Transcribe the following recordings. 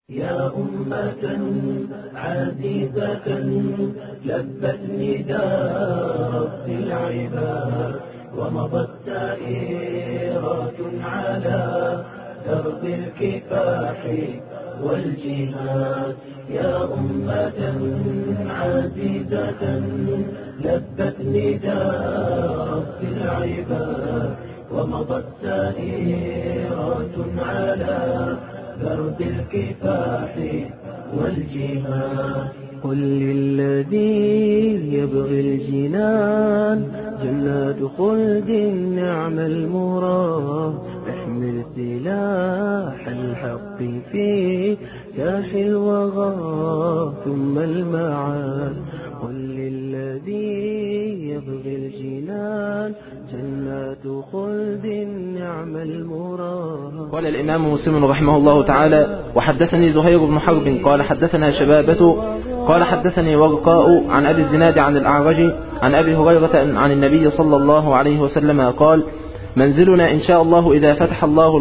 يا أمة عزيزة لبت نداء رب العباد ومضت سائرات على درب الكفاح والجهاد. يا أمة عزيزة لبت نداء رب العباد ومضت سائرات على درب الكفاح والجهاد. قل للذي يبغي الجنان جنات خلد نعم المراد احمل سلاح الحق في كاح الوغى ثم المعاد. قل للذي يبغي الجنان جنات خلد نعم المراد. قال الإمام مسلم رحمه الله تعالى: وحدثني زهير بن حرب قال حدثنا شبابة قال حدثني ورقاء عن أبي الزناد عن الأعرج عن أبي هريرة عن النبي صلى الله عليه وسلم قال: منزلنا إن شاء الله إذا فتح الله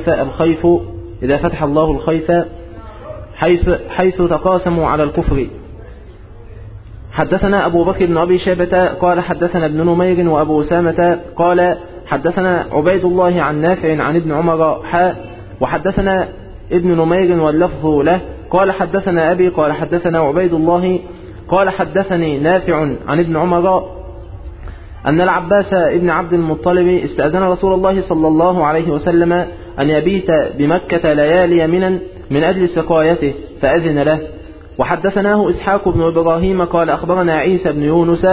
الخيف حيث تقاسموا على الكفر. حدثنا أبو بكر بن أبي شيبة قال حدثنا ابن نمير وأبو أسامة قال حدثنا عبيد الله عن نافع عن ابن عمر وحدثنا ابن نمير واللفظ له قال حدثنا أبي قال حدثنا عبيد الله قال حدثني نافع عن ابن عمر أن العباس ابن عبد المطلب استأذن رسول الله صلى الله عليه وسلم أن يبيت بمكة ليالي من أجل سقايته فأذن له. وحدثناه إسحاق بن إبراهيم قال أخبرنا عيسى بن يونس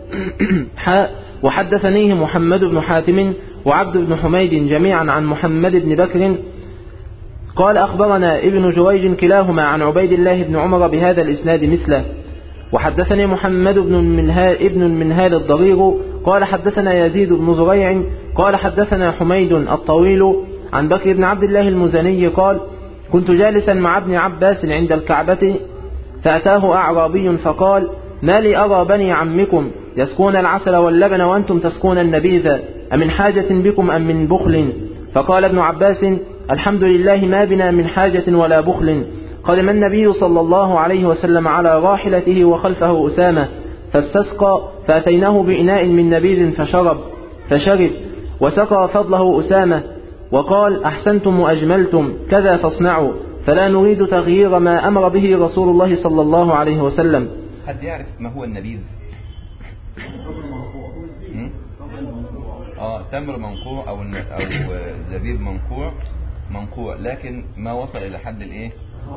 وحدثنيه محمد بن حاتم وعبد بن حميد جميعا عن محمد بن بكر قال أخبرنا ابن جريج كلاهما عن عبيد الله بن عمر بهذا الإسناد مثله. وحدثني محمد بن المنهال الضرير قال حدثنا يزيد بن زريع قال حدثنا حميد الطويل عن بكر بن عبد الله المزني قال: كنت جالسا مع ابن عباس عند الكعبة فأتاه أعرابي فقال: ما لي أرى بني عمكم يسقون العسل واللبن وأنتم تسقون النبيذ أمن حاجة بكم أم من بخل؟ فقال ابن عباس: الحمد لله ما بنا من حاجة ولا بخل. قدم النبي صلى الله عليه وسلم على راحلته وخلفه أسامة فاستسقى فأتيناه بإناء من نبيذ فشرب وسقى فضله أسامة وقال: أحسنتم وأجملتم كذا تصنعوا فلا نريد تغيير ما أمر به رسول الله صلى الله عليه وسلم. حد يعرف ما هو النبيذ؟ تمر منقوع أو زبيب منقوع لكن ما وصل إلى حد الإيه؟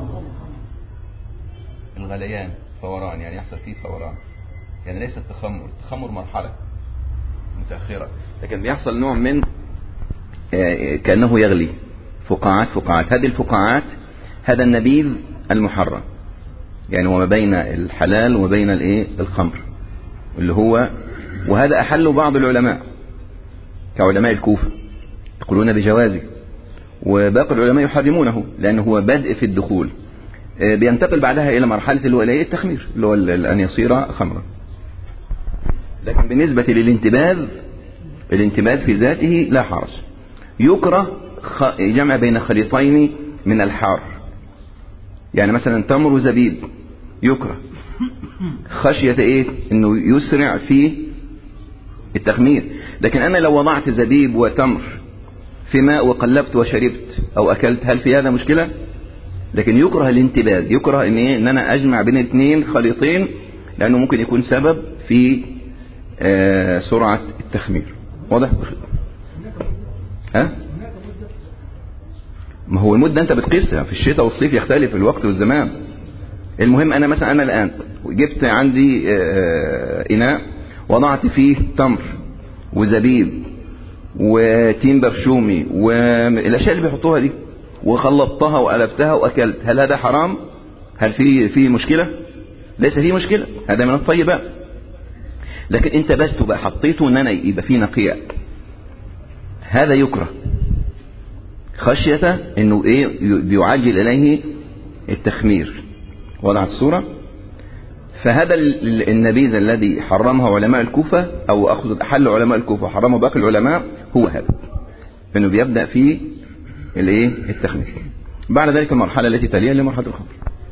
الغليان، فوران، يعني يحصل فيه فوران، يعني ليس التخمر مرحلة متأخرة، لكن بيحصل نوع من كأنه يغلي، فقاعات. هذه الفقاعات هذا النبيذ المحرم، يعني هو ما بين الحلال وما بين الخمر اللي هو، وهذا أحله بعض العلماء كعلماء الكوفة يقولون بجوازه، وباقي العلماء يحرمونه لأنه هو بدء في الدخول، بينتقل بعدها إلى مرحلة الولاية التخمير اللي هو أن يصير خمرا. لكن بالنسبة الانتباذ في ذاته لا حرج. يكره جمع بين خليطين من الحار، يعني مثلا تمر وزبيب يكره خشية انه يسرع في التخمير. لكن انا لو وضعت زبيب وتمر في ماء وقلبت وشربت او اكلت، هل في هذا مشكلة؟ لكن يكره الانتباذ، يكره ان انا اجمع بين اثنين خليطين، لانه ممكن يكون سبب في سرعة التخمير. واضح؟ ما هو المدة انت بتقيسها، في الشتاء والصيف يختلف الوقت والزمان. المهم انا الان جبت عندي اناء وضعت فيه تمر وزبيب وتين برشومي والاشياء اللي بيحطوها دي، وخلطتها وقلبتها واكلت، هل هذا حرام؟ هل في مشكلة؟ ليس فيه مشكلة، هذا من الطيبات. لكن انت بس تبقى حطيته ان انا يبقى فيه نقيع، هذا يكره خشية انه بيعجل اليه التخمير. وضعت الصورة. فهذا النبيذ الذي حرمه علماء الكوفة، او اخذ حل علماء الكوفة حرمه باقي العلماء، هو هذا، انه بيبدأ فيه التخمير. بعد ذلك المرحلة التي تليها لمرحلة الخمر.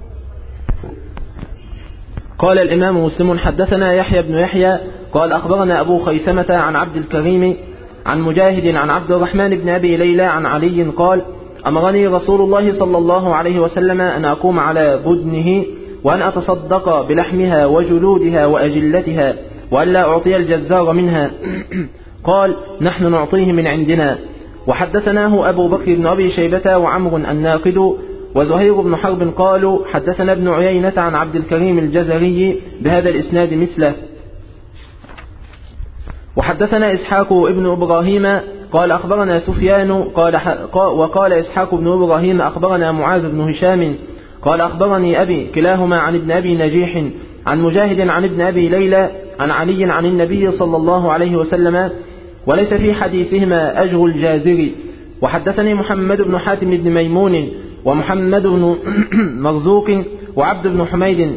قال الإمام مسلم حدثنا يحيى بن يحيى قال أخبرنا أبو خيثمة عن عبد الكريم عن مجاهد عن عبد الرحمن بن أبي ليلى عن علي قال أمرني رسول الله صلى الله عليه وسلم أن أقوم على بدنه وأن أتصدق بلحمها وجلودها وأجلتها وأن لا أعطي الجزار منها. قال نحن نعطيه من عندنا. وحدثناه أبو بكر بن أبي شيبة وعمر الناقد وزهير بن حرب قالوا حدثنا ابن عيينة عن عبد الكريم الجزري بهذا الإسناد مثله. وحدثنا إسحاق ابن إبراهيم قال أخبرنا سفيان وقال إسحاق بن إبراهيم أخبرنا معاذ بن هشام قال أخبرني أبي كلاهما عن ابن أبي نجيح عن مجاهد عن ابن أبي ليلى عن علي عن النبي صلى الله عليه وسلم وليس في حديثهما أجر الجازر. وحدثني محمد بن حاتم بن ميمون ومحمد بن مرزوق وعبد بن حميد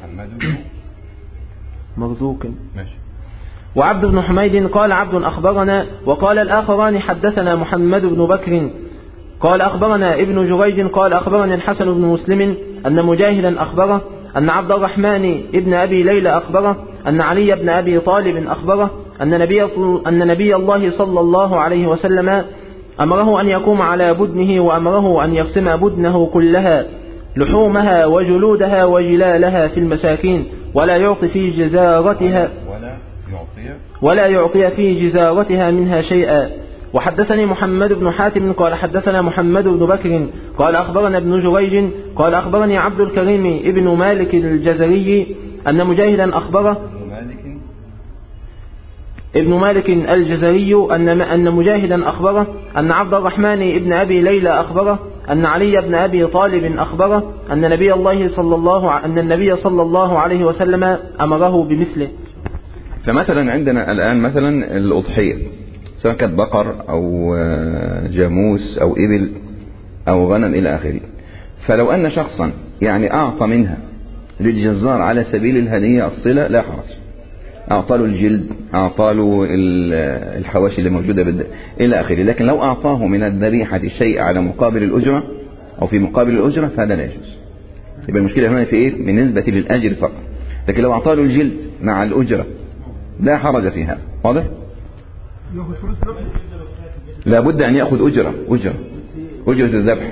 وعبد بن حميد قال عبد أخبرنا وقال الآخران حدثنا محمد بن بكر قال أخبرنا ابن جريج قال أخبرني الحسن بن مسلم أن مجاهدا أخبره أن عبد الرحمن ابن أبي ليلى أخبره أن علي بن أبي طالب أخبره أن نبي الله صلى الله عليه وسلم أمره أن يقوم على بدنه وأمره أن يقسم بدنه كلها لحومها وجلودها وجلالها في المساكين ولا يعطي في جزارتها منها شيئا. وحدثني محمد بن حاتم قال حدثنا محمد بن بكر قال أخبرنا ابن جريج قال أخبرني عبد الكريم ابن مالك الجزري أن مجاهدا أخبره ابن مالك الجزري أن مجاهدا أخبره أن عبد الرحمن ابن أبي ليلى أخبره أن علي بن أبي طالب أخبره أن النبي صلى الله عليه وسلم أمره بمثله. فمثلا عندنا الآن مثلا الأضحية سواء كانت بقر أو جاموس أو إبل أو غنم إلى آخره. فلو أن شخصا يعني أعطى منها للجزار على سبيل الهدية الصلة لا حرج، أعطى له الجلد، أعطى له الحواشي اللي موجودة إلى آخره. لكن لو أعطاه من الذبيحة شيء على مقابل الأجرة أو في مقابل الأجرة فهذا لا يجوز. يبقى المشكلة هنا في إيه؟ بالنسبة للأجر فقط. لكن لو أعطى له الجلد مع الأجرة لا حرج في هذا. واضح؟ لا بد أن يأخذ أجرة الذبح.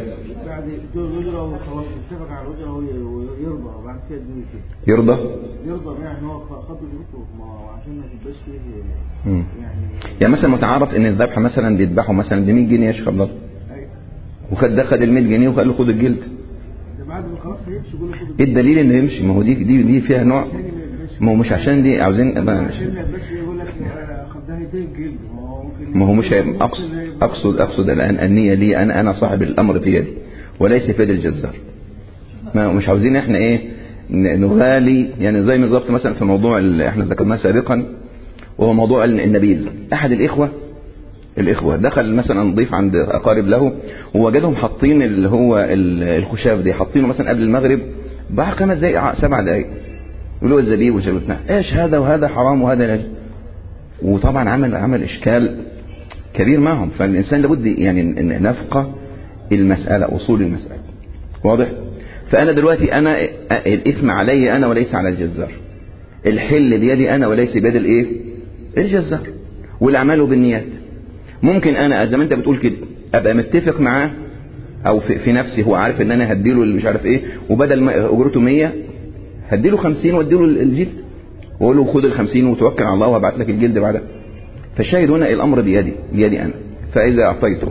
يرضى يعني هو خط عشان ما تبقاش فيه يعني مثلا متعارف ان الذبح مثلا بيذبحوا مثلا ب 100 جنيه يا شيخ عبد الله، وخد ال 100 جنيه وقال له خد الجلد. بعد ما خلاص هيمشي يقول له خد. ايه الدليل انه يمشي؟ ما هو دي فيها نوع، ما هو مش عشان دي عاوزين يقول لك خدها يديه الجلد، ما هو مش اقصد الان النيه لي انا صاحب الامر في يدي وليس في يد الجزار. ما مش عاوزين احنا ايه نغالي، يعني زي بالظبط مثلا في موضوع اللي احنا ذكرناه سابقا وهو موضوع النبيذ. احد الاخوه دخل مثلا ضيف عند اقارب له ووجدهم حاطين اللي هو الخشاف دي حاطينه مثلا قبل المغرب بعد 5 دقائق 7 دقائق، يقولوا الزبيب وجلوتنا ايش هذا وهذا حرام وهذا لا. وطبعا عمل اشكال كبير معهم. فالانسان لابد يعني نفقه المساله، اصول المساله. واضح؟ فأنا دلوقتي أنا الإثم علي أنا وليس على الجزار، الحل بيدي أنا وليس بيد الإيه؟ الجزار. والأعمال بالنيات. ممكن أنا زي ما أنت بتقول كده أبقى متفق معاه أو في نفسي هو عارف إن أنا هديله مش عارف إيه، وبدل ما أجرته 100 هديله 50 واديله الجلد وأقول له خد ال50 وتوكل على الله وهبعت لك الجلد بعدها. فالشاهد هنا الأمر بيدي أنا. فإذا أعطيته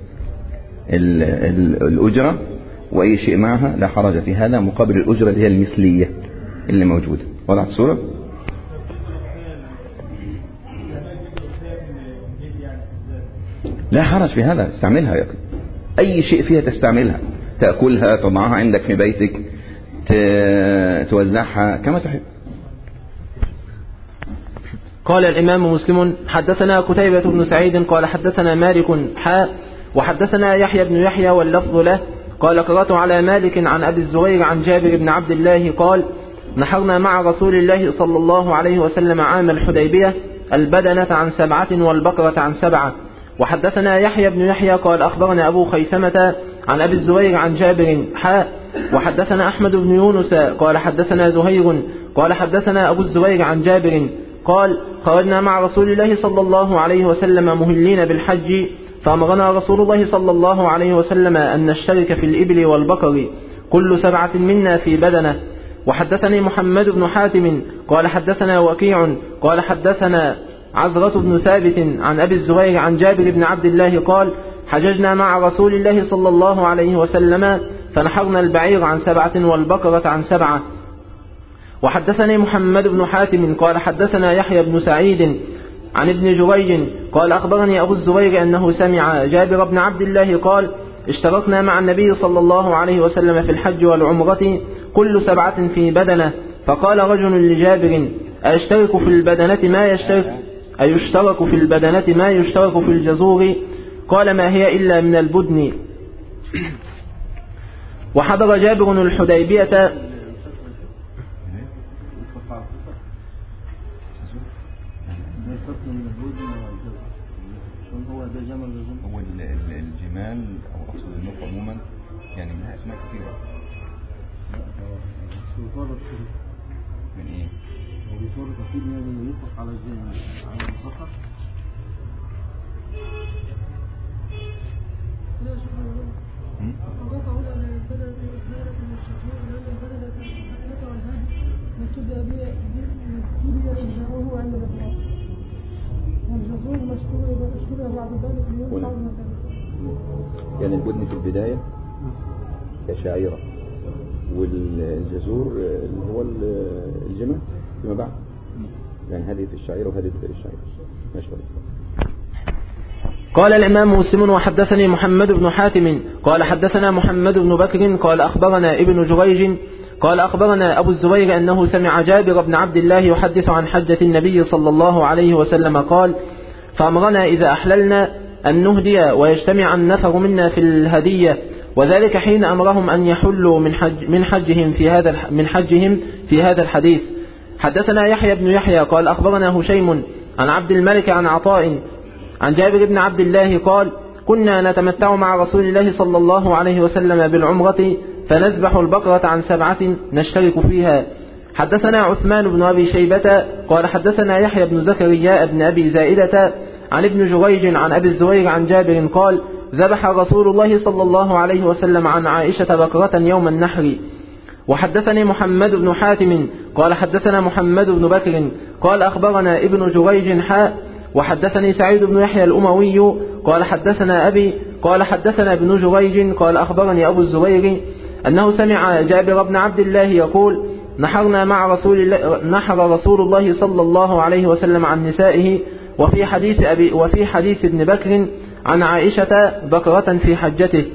الأجرة وأي شيء معها لا حرج في هذا مقابل الأجرة اللي هي المثلية اللي موجودة. وضعت الصورة؟ لا حرج في هذا، استعملها يا أخي. أي شيء فيها تستعملها، تأكلها، تضعها عندك في بيتك، توزعها كما تحب. قال الإمام مسلم حدثنا قتيبة بن سعيد قال حدثنا مالك وحدثنا يحيى بن يحيى واللفظ له قال قرأت على مالك عن أبي الزبير عن جابر بن عبد الله قال نحرنا مع رسول الله صلى الله عليه وسلم عام الحديبية البدنة عن 7 والبقرة عن 7. وحدثنا يحيى بن يحيى قال أخبرنا أبو خيثمة عن أبي الزبير عن جابر وحدثنا أحمد بن يونس قال حدثنا زهير قال حدثنا أبو الزبير عن جابر قال خرجنا مع رسول الله صلى الله عليه وسلم مهلين بالحج فأمرنا رسول الله صلى الله عليه وسلم أن نشترك في الإبل والبقر كل 7 منا في بدنة. وحدثني محمد بن حاتم قال حدثنا وكيع قال حدثنا عزرة بن ثابت عن أبي الزبير عن جابر بن عبد الله قال حججنا مع رسول الله صلى الله عليه وسلم فنحرنا البعير عن 7 والبقرة عن 7. وحدثني محمد بن حاتم قال حدثنا يحيى بن سعيد عن ابن جريج قال أخبرني أبو الزبير أنه سمع جابر بن عبد الله قال اشتركنا مع النبي صلى الله عليه وسلم في الحج والعمرة كل 7 في بدنة. فقال رجل لجابر أيشترك في البدنة ما يشترك في الجزور؟ قال ما هي إلا من البدن. وحضر جابر الحديبية هو الجمال او اقصد النوق عموما يعني منها اسماء كثيره. من ايه؟ هو بيصور تفيد يعني يطلق على على الصخر. يعني البدن في البداية كشعيرة والجزور اللي هو الجمل فيما بعد، يعني هذه في الشعيرة وهذه في الشعيرة. ماشي. قال الإمام مسلم وحدثني محمد بن حاتم قال حدثنا محمد بن بكر قال أخبرنا ابن جريج قال أخبرنا أبو الزبير أنه سمع جابر بن عبد الله يحدث عن حجة النبي صلى الله عليه وسلم قال فأمرنا إذا أحللنا أن نهدي ويجتمع النفر منا في الهدية، وذلك حين أمرهم أن يحلوا من حجهم في هذا الحديث. حدثنا يحيى بن يحيى قال أخبرنا هشيم عن عبد الملك عن عطاء عن جابر بن عبد الله قال كنا نتمتع مع رسول الله صلى الله عليه وسلم بالعمرة فنذبح البقرة عن 7 نشترك فيها. حدثنا عثمان بن أبي شيبة قال حدثنا يحيى بن زكريا بن أبي زائدة عن ابن جريج عن أبي الزبير عن جابر قال ذبح رسول الله صلى الله عليه وسلم عن عائشة بقرة يوم النحر. وحدثني محمد بن حاتم قال حدثنا محمد بن بكر قال أخبرنا ابن جريج وحدثني سعيد بن يحيى الأموي قال حدثنا أبي قال حدثنا ابن جريج قال أخبرني أبو الزبير أنه سمع جابر بن عبد الله يقول نحر رسول الله صلى الله عليه وسلم عن نسائه وفي حديث ابن بكر عن عائشة بقرة في حجته.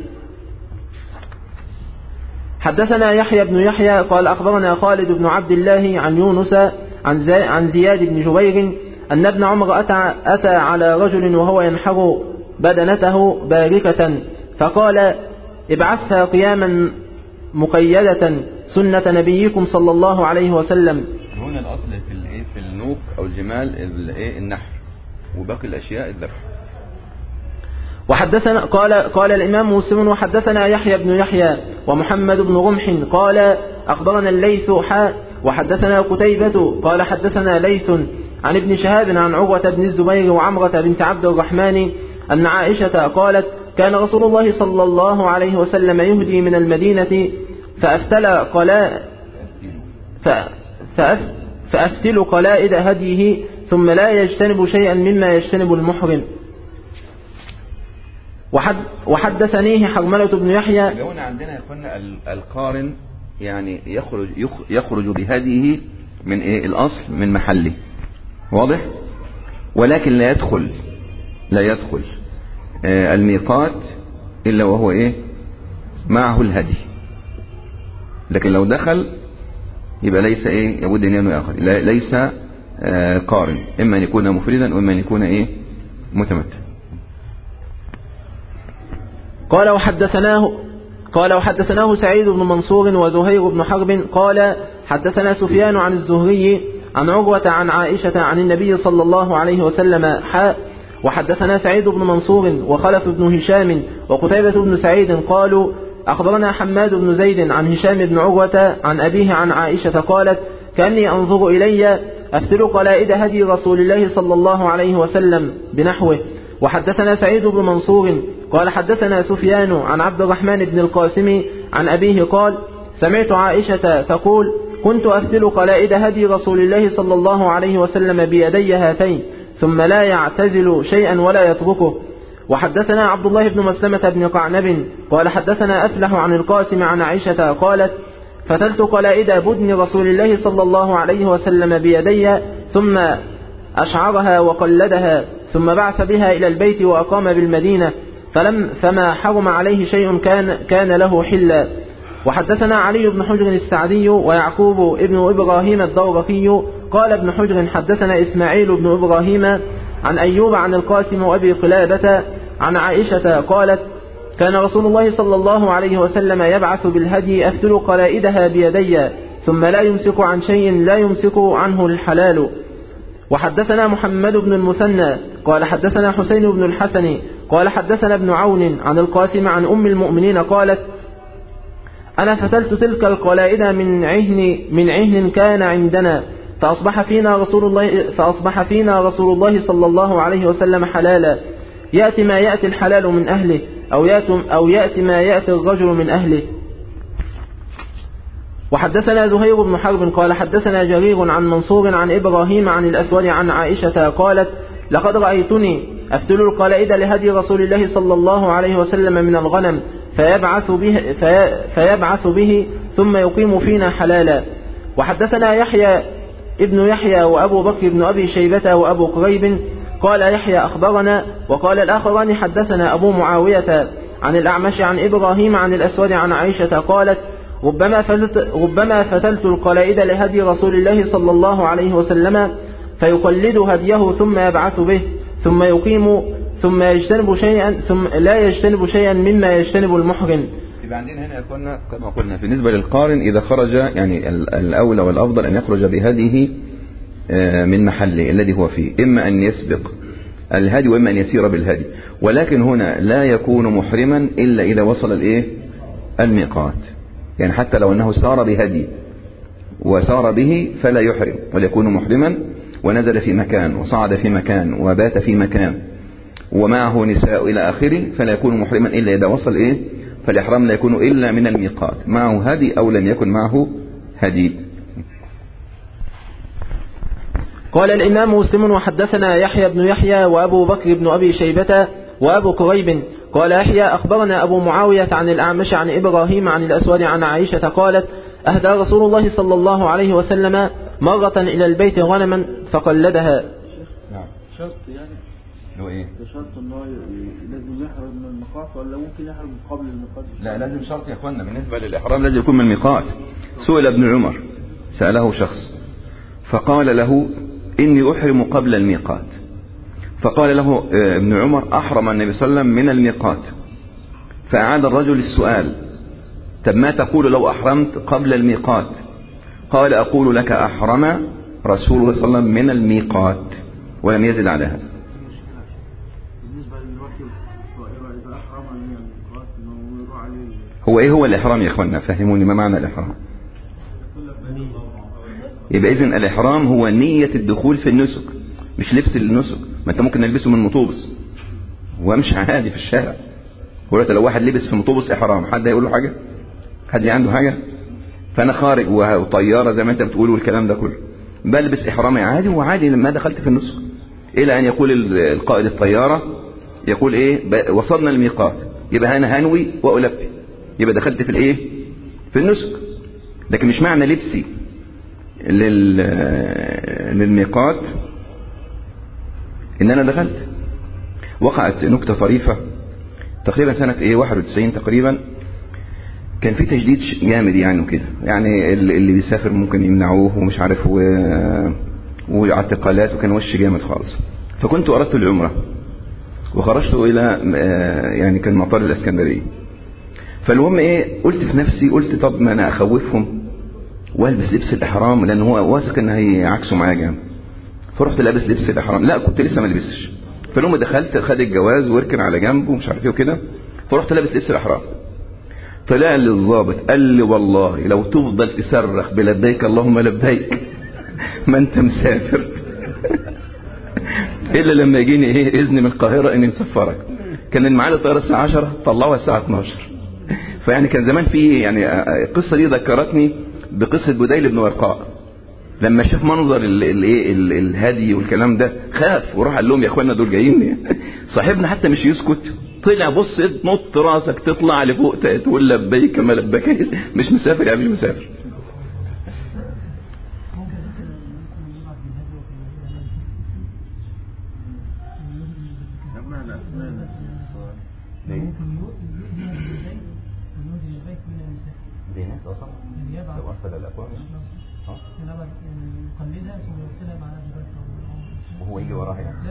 حدثنا يحيى بن يحيى قال أخبرنا خالد بن عبد الله عن يونس عن زياد بن جبير أن ابن عمر أتى على رجل وهو ينحر بدنته باركة فقال ابعثها قياما مقيدة سنة نبيكم صلى الله عليه وسلم. هنا الأصل في النوق أو الجمال النحر وباقي الأشياء الذبح. وحدثنا قال الإمام مسلم وحدثنا يحيى بن يحيى ومحمد بن رمح قال أخبرنا الليث وحدثنا قتيبة قال حدثنا ليث عن ابن شهاب عن عروة بن الزبير وعمرة بنت عبد الرحمن أن عائشة قالت كان رسول الله صلى الله عليه وسلم يهدي من المدينة فأفتل قلائد هديه ثم لا يجتنب شيئا مما يجتنب المحرم. وحدثنيه حرملة بن يحيى. هنا عندنا يقولنا القارن يعني يخرج بهديه من الأصل من محله واضح، ولكن لا يدخل الميقات إلا وهو معه الهدي، لكن لو دخل يبقى ليس يبد أن يأخذ، ليس قارن، إما أن يكون مفردا وإما أن يكون متمتع. قال وحدثناه سعيد بن منصور وزهير بن حرب قال حدثنا سفيان عن الزهري عن عروة عن عائشة عن النبي صلى الله عليه وسلم وحدثنا سعيد بن منصور وخلف بن هشام وقتيبة بن سعيد قالوا أخبرنا حماد بن زيد عن هشام بن عروة عن أبيه عن عائشة قالت كأني أنظر إلي أفتل قلائد هدي رسول الله صلى الله عليه وسلم بنحوه. وحدثنا سعيد بن منصور قال حدثنا سفيان عن عبد الرحمن بن القاسم عن أبيه قال سمعت عائشة تقول كنت أفتل قلائد هدي رسول الله صلى الله عليه وسلم بيدي هاتين ثم لا يعتزل شيئا ولا يتركه. وحدثنا عبد الله بن مسلمة بن قعنب قال حدثنا أفلح عن القاسم عن عائشة قالت فتلت قلائد بدن رسول الله صلى الله عليه وسلم بيدي ثم أشعرها وقلدها ثم بعث بها إلى البيت وأقام بالمدينة فما حرم عليه شيء كان له حلا. وحدثنا علي بن حجر السعدي ويعقوب ابن إبراهيم الدورقي قال ابن حجر حدثنا إسماعيل بن إبراهيم عن أيوب عن القاسم وأبي قلابة عن عائشة قالت كان رسول الله صلى الله عليه وسلم يبعث بالهدي أفتل قلائدها بيدي ثم لا يمسك عن شيء لا يمسك عنه الحلال. وحدثنا محمد بن المثنى قال حدثنا حسين بن الحسن قال حدثنا ابن عون عن القاسم عن أم المؤمنين قالت أنا فتلت تلك القلائد من عهن كان عندنا فأصبح فينا رسول الله صلى الله عليه وسلم حلالا يأتي ما يأتي الحلال من أهله أو يأتي ما يأتي الرجل من أهله. وحدثنا زهير بن حرب قال حدثنا جرير عن منصور عن إبراهيم عن الأسود عن عائشة قالت لقد رأيتني أفتل القلائد لهدي رسول الله صلى الله عليه وسلم من الغنم فيبعث به ثم يقيم فينا حلالا. وحدثنا يحيى ابن يحيى وأبو بكر بن أبي شيبة وأبو قريب قال يحيى أخبرنا وقال الآخران حدثنا أبو معاوية عن الأعمش عن إبراهيم عن الأسود عن عائشة قالت ربما فتلت القلائد لهدي رسول الله صلى الله عليه وسلم فيقلد هديه ثم يبعث به ثم يقيم ثم لا يجتنب شيئا مما يجتنب المحرم. يبقى عندنا هنا كنا كما قلنا بالنسبة للقارن إذا خرج يعني الأولى والأفضل أن يخرج بهديه من محله الذي هو فيه إما أن يسبق الهدي وإما أن يسير بالهدي. ولكن هنا لا يكون محرما إلا إذا وصل الميقات، يعني حتى لو أنه سار بهدي وسار به فلا يحرم، وليكون محرما ونزل في مكان وصعد في مكان وبات في مكان ومعه نساء إلى آخره فلا يكون محرما إلا إذا وصل فالإحرام لا يكون إلا من الميقات معه هدي أو لم يكن معه هدي. قال الإمام مسلم وحدثنا يحيى بن يحيى وأبو بكر بن أبي شيبة وأبو قريب قال يحيى أخبرنا أبو معاوية عن الأعمش عن إبراهيم عن الأسود عن عائشة قالت أهدى رسول الله صلى الله عليه وسلم مرة إلى البيت غنما فقلدها. نعم. شرط يعني هو ايه؟ شرط انه لازم يحرم من الميقات ولا ممكن يحرم قبل الميقات؟ لا لازم شرط يا اخوانا بالنسبة للإحرام لازم يكون من الميقات. سئل ابن عمر، سأله شخص فقال له إني أحرم قبل الميقات، فقال له ابن عمر أحرم النبي صلى الله عليه وسلم من الميقات، فأعاد الرجل السؤال طب ما تقول لو أحرمت قبل الميقات؟ قال أقول لك أحرم رسول الله صلى الله عليه وسلم من الميقات ولم يزد على هذا. بالنسبة للوحي إذا أحرم من الميقات إنه يروح عليه هو إيه هو الإحرام يا إخوانا؟ فهموني ما معنى الإحرام. يبقى إذن الإحرام هو نية الدخول في النسك مش لبس النسك. ما أنت ممكن نلبسه من مطوبس وامشي عادي في الشارع، لو واحد لبس في مطوبس إحرام حد هيقول له حاجة؟ حد عنده حاجة؟ فأنا خارج وطيارة زي ما أنت بتقول والكلام ده كله بلبس إحرامي عادي وعادي لما دخلت في النسك، إلى أن يقول القائد الطيارة يقول وصلنا الميقات، يبقى أنا هنوي وألبي، يبقى دخلت في في النسك. لكن مش معنى لبسي للميقات ان انا دخلت. وقعت نكتة طريفة تقريبا سنة 91 تقريبا، كان في تجديد جامد يعني وكده، يعني اللي بيسافر ممكن يمنعوه ومش عارف واعتقالات، وكان وش جامد خالص. فكنت اردت العمرة وخرجت الى يعني كان مطار الاسكندرية. فالمهم قلت في نفسي، قلت طب ما انا اخوفهم والبس لبس الاحرام لان هو واثق ان هيعكسوا معايا جامد. فرحت لابس لبس الاحرام، لا كنت لسه ما لبستش. فالمهم دخلت خد الجواز واركن على جنبه ومش عارف ايه وكده، فرحت لابس لبس الإحرام. طلع لي الضابط قال لي والله لو تفضل تصرخ بلبيك اللهم لبيك ما انت مسافر الا لما يجيني ايه اذن من القاهرة اني مسفرك. كان الميعاد الطيارة الساعة 10 طلعوها الساعة 12. فيعني كان زمان في يعني القصة دي ذكرتني بقصة بديل بن ورقاء لما شاف منظر الهدي والكلام ده خاف وراح قال لهم يا اخوانا دول جايين. صاحبنا حتى مش يسكت، طلع بص نط راسك تطلع لفوق تقول لبيك ما لبيك، مش مسافر يعني مش مسافر. وهو يجي وراها يعني.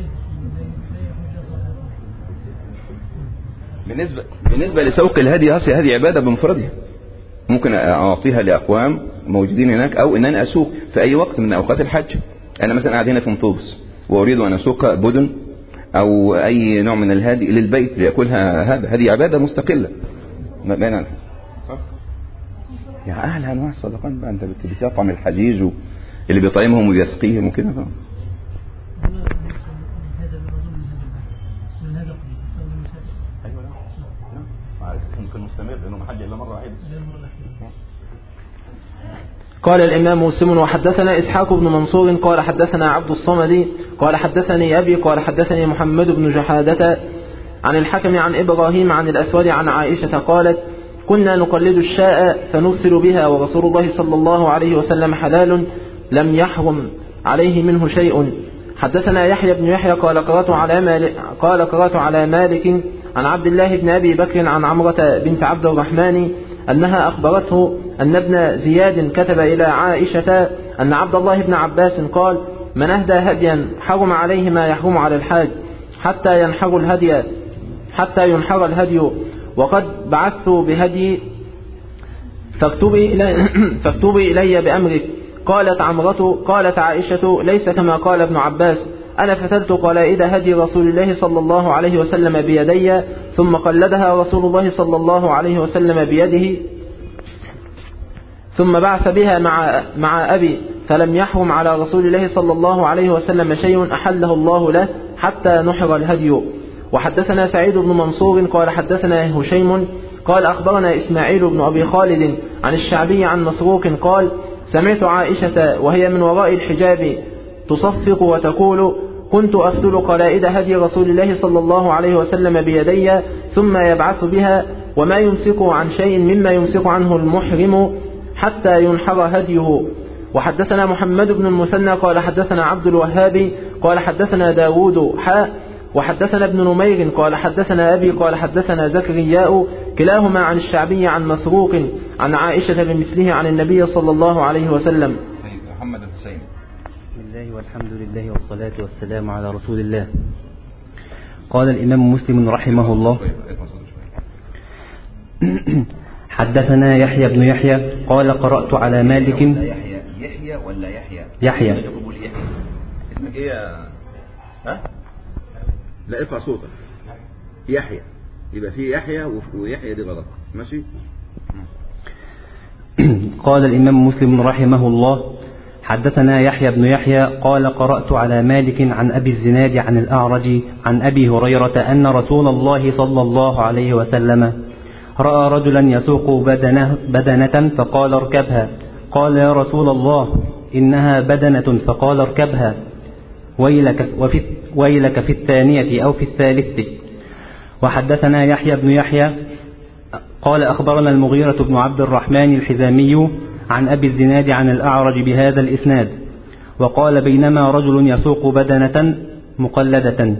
بالنسبة لسوق الهدي هذه عبادة بمفردها، ممكن أعطيها لأقوام موجودين هناك أو إن أنا أسوق في أي وقت من أوقات الحج. أنا مثلا قاعد هنا في مطوبس وأريد أن أسوق بدن أو أي نوع من الهدي للبيت ليأكلها، هذه عبادة مستقلة. بين يا أهل أنواع الصدقات بقى، أنت بتطعم الحجيج اللي بيطعمهم وبيسقيهم وكده. قال الإمام مسلم وحدثنا إسحاق بن منصور قال حدثنا عبد الصمد قال حدثني أبي قال حدثني محمد بن جحادة عن الحكم عن إبراهيم عن الأسود عن عائشة قالت كنا نقلد الشاء فنرسل بها ورسول الله صلى الله عليه وسلم حلال لم يحرم عليه منه شيء. حدثنا يحيى بن يحيى قال قرأت على مالك عن عبد الله بن أبي بكر عن عمرة بنت عبد الرحمن أنها أخبرته أن ابن زياد كتب إلى عائشة أن عبد الله بن عباس قال من أهدى هديا حرم عليه ما يحرم على الحاج حتى ينحر الهدي وقد بعثت بهدي فاكتبي إلي بأمرك. قالت عمرة قالت عائشة ليس كما قال ابن عباس أنا فتلت قلائد هدي رسول الله صلى الله عليه وسلم بيدي ثم قلدها رسول الله صلى الله عليه وسلم بيده ثم بعث بها مع أبي فلم يحرم على رسول الله صلى الله عليه وسلم شيء أحله الله له حتى نحر الهدي. وحدثنا سعيد بن منصور قال حدثنا هشيم قال أخبرنا إسماعيل بن أبي خالد عن الشعبي عن مسروق قال سمعت عائشة وهي من وراء الحجاب تصفق وتقول كنت أفتل قلائد هدي رسول الله صلى الله عليه وسلم بيدي ثم يبعث بها وما يمسك عن شيء مما يمسك عنه المحرم حتى ينحر هديه. وحدثنا محمد بن المثنى قال حدثنا عبد الوهاب قال حدثنا داود وحدثنا ابن نمير قال حدثنا أبي قال حدثنا زكرياء كلاهما عن الشعبي عن مسروق عن عائشة بمثله عن النبي صلى الله عليه وسلم. محمد الحسين. بسم الله والحمد لله والصلاة والسلام على رسول الله. قال الإمام مسلم رحمه الله حدثنا يحيى بن يحيى قال قرأت على مالك. يحيى ولا يحيى؟ يحيى. اسمك ايه ها؟ لا ارفع صوتك. يحيى يبقى في يحيى ويحيى دي غلط ماشي. قال الإمام مسلم رحمه الله حدثنا يحيى بن يحيى قال قرأت على مالك عن أبي الزناد عن الأعرج عن أبي هريرة أن رسول الله صلى الله عليه وسلم رأى رجلا يسوق بدنة فقال اركبها. قال يا رسول الله إنها بدنة فقال اركبها ويلك في الثانية أو في الثالثة. وحدثنا يحيى بن يحيى قال أخبرنا المغيرة بن عبد الرحمن الحزامي عن أبي الزناد عن الأعرج بهذا الإسناد وقال بينما رجل يسوق بدنة مقلدة.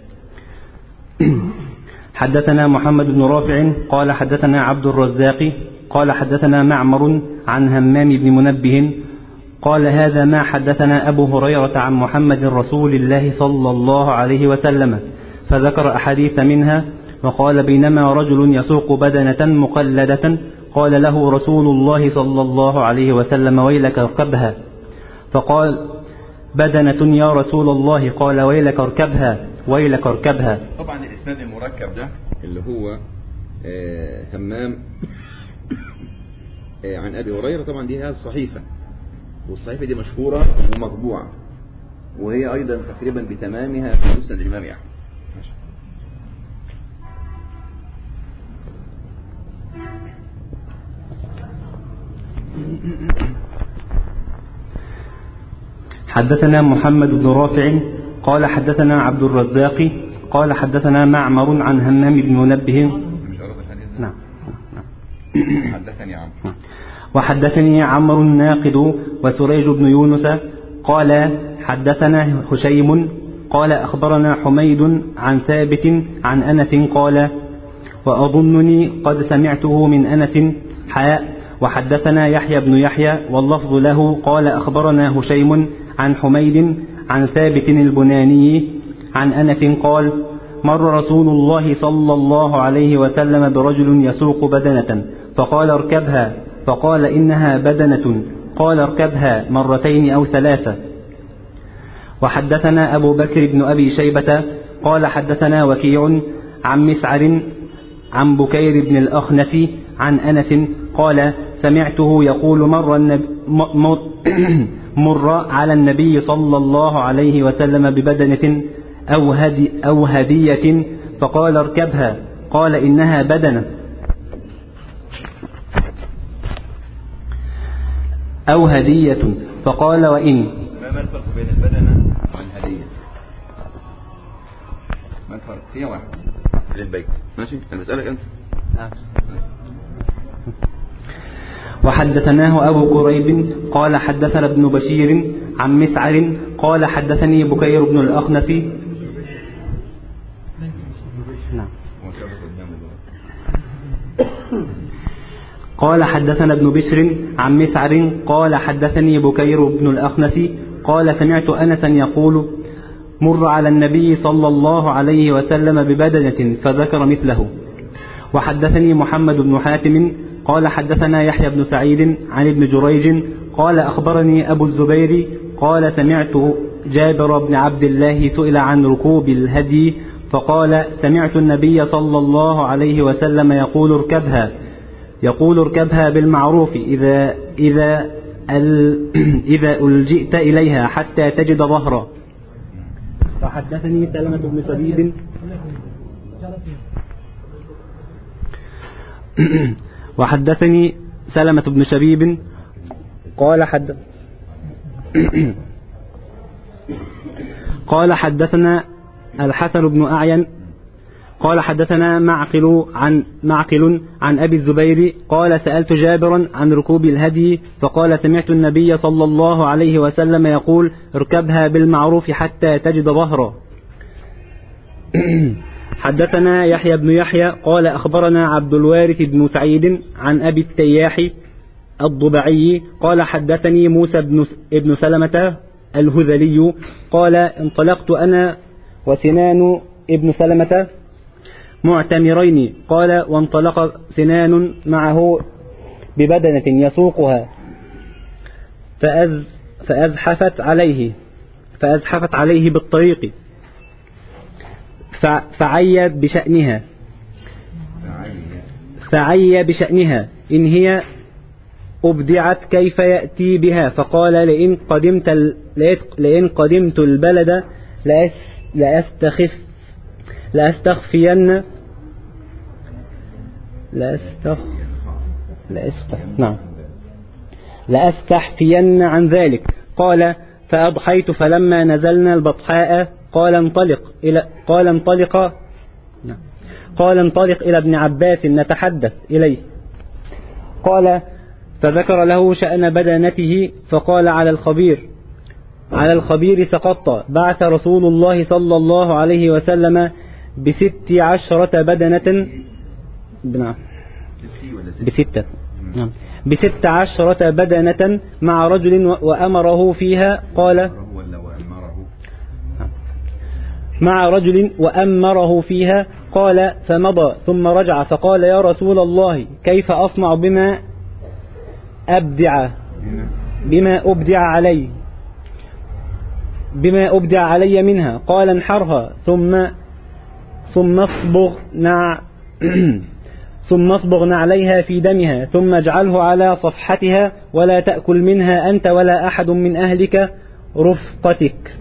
حدثنا محمد بن رافع قال حدثنا عبد الرزاق قال حدثنا معمر عن همام بن منبه قال هذا ما حدثنا أبو هريرة عن محمد رسول الله صلى الله عليه وسلم فذكر أحاديث منها وقال بينما رجل يسوق بدنة مقلدة قال له رسول الله صلى الله عليه وسلم ويلك اركبها. فقال بدنة يا رسول الله قال ويلك اركبها ويلك اركبها. طبعا الإسناد المركب ده اللي هو همام عن أبي هريرة. طبعا دي هذه الصحيفة، والصحيفة دي مشهورة ومطبوعة، وهي أيضا تقريبا بتمامها في مسند الإمام أحمد. حدثنا محمد بن رافع قال حدثنا عبد الرزاق قال حدثنا معمر عن همام بن منبه. نعم. حدثني عمرو. وحدثني عمرو الناقد وسريج بن يونس قال حدثنا هشيم قال أخبرنا حميد عن ثابت عن أنس قال وأظنني قد سمعته من أنس حاء. وحدثنا يحيى بن يحيى واللفظ له قال أخبرنا هشيم عن حميد عن ثابت البناني عن أنس قال مر رسول الله صلى الله عليه وسلم برجل يسوق بدنة فقال اركبها، فقال إنها بدنة، قال اركبها مرتين أو ثلاثة. وحدثنا أبو بكر بن أبي شيبة قال حدثنا وكيع عن مسعر عن بكير بن الأخنس عن أنس قال سمعته يقول مر على النبي صلى الله عليه وسلم ببدنة أو هدية فقال اركبها، قال إنها بدنة أو هدية، فقال وإن. ما الفرق بين البدنة والهدية؟ ما الفرق؟ هي واحد للبيت. ماشي أنا بسألك أنت. وحدثناه أبو كريب قال حدثنا ابن بشير عن مسعر قال حدثني بكير بن الأخنس. قال حدثنا ابن بشر عن مسعر قال حدثني بكير بن الأخنس قال سمعت أنسا يقول مر على النبي صلى الله عليه وسلم ببدنة فذكر مثله. وحدثني محمد بن حاتم قال حدثنا يحيى بن سعيد عن ابن جريج قال أخبرني أبو الزبير قال سمعت جابر بن عبد الله سئل عن ركوب الهدي فقال سمعت النبي صلى الله عليه وسلم يقول اركبها بالمعروف إذا ألجئت إليها حتى تجد ظهرا. وحدثني سلمة بن شبيب وحدثني سلمة بن شبيب قال حدثنا الحسن بن أعين قال حدثنا معقل عن أبي الزبير قال سألت جابرا عن ركوب الهدي فقال سمعت النبي صلى الله عليه وسلم يقول اركبها بالمعروف حتى تجد ظهرا. حدثنا يحيى بن يحيى قال أخبرنا عبد الوارث بن سعيد عن أبي التياح الضبعي قال حدثني موسى بن سلمة الهذلي قال انطلقت أنا وسنان ابن سلمة معتمرين قال وانطلق سنان معه ببدنة يسوقها فأزحفت عليه بالطريق فعي بشأنها إن هي أبدعت كيف يأتي بها فقال لئن قدمت البلد لأستحفين عن ذلك. قال فأضحيت فلما نزلنا البطحاء قال انطلق إلى ابن عباس نتحدث إليه. قال فذكر له شأن بدنته فقال على الخبير سقطت. بعث رسول الله صلى الله عليه وسلم ب16 بدنة ب16 بدنة مع رجل وأمره فيها قال فمضى ثم رجع فقال يا رسول الله كيف أصنع بما أبدع علي منها؟ قال انحرها ثم اصبغ ثم اصبغ نعليها في دمها ثم اجعله على صفحتها ولا تأكل منها أنت ولا أحد من أهلك رفقتك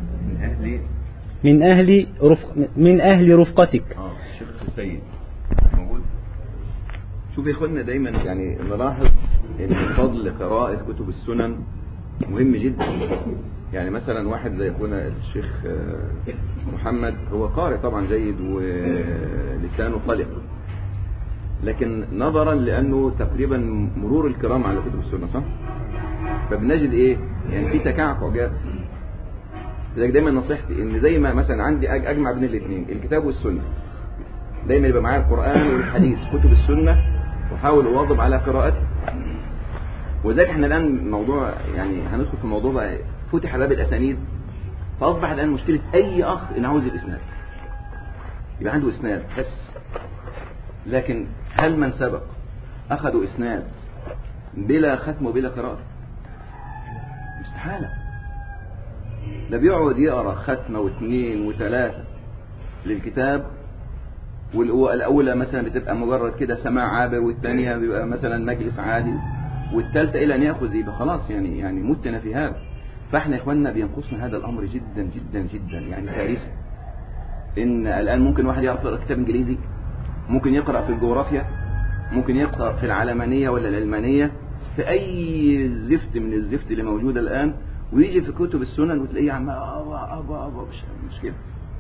من أهل رفقتك. الشيخ سيد موجود. شوف يا اخوانا دايما يعني نلاحظ ان فضل قراءة كتب السنن مهم جدا. يعني مثلا واحد زي اخونا الشيخ محمد هو قارئ طبعا جيد ولسانه طلق، لكن نظرا لانه تقريبا مرور الكرام على كتب السنة صح، فبنجد ايه يعني في تكعكع جاب. لذلك دايما نصيحتي ان زي ما مثلا عندي اجمع بين الاثنين الكتاب والسنة، دايما يبقى معايا القرآن والحديث كتب السنة واحاول اواظب على قراءته. وذلك احنا الان موضوع يعني هندخل في موضوع بقى فتح باب الاسانيد، فاصبح الان مشكلة اي اخ ان عاوز الاسناد يبقى عنده اسناد بس، لكن هل من سبق اخذوا اسناد بلا ختم وبلا قراءة؟ مستحالة. ده بيقعد يقرأ ختمة واثنين وثلاثة للكتاب، والأولى مثلا بتبقى مجرد كده سماع عابر، والثانية بيبقى مثلا مجلس عادي، والثالثة إلى أن يأخذ يبقى خلاص يعني متنا في هذا. فإحنا يا إخواننا بينقصنا هذا الأمر جدا جدا جدا، يعني كارثة. إن الآن ممكن واحد يعرف يقرأ كتاب إنجليزي، ممكن يقرأ في الجغرافيا، ممكن يقرأ في العلمانية ولا العلمانية، في أي زفت من الزفت اللي موجودة الآن، ويجي في كتب السنن وتلاقيه عم أبا مش كده.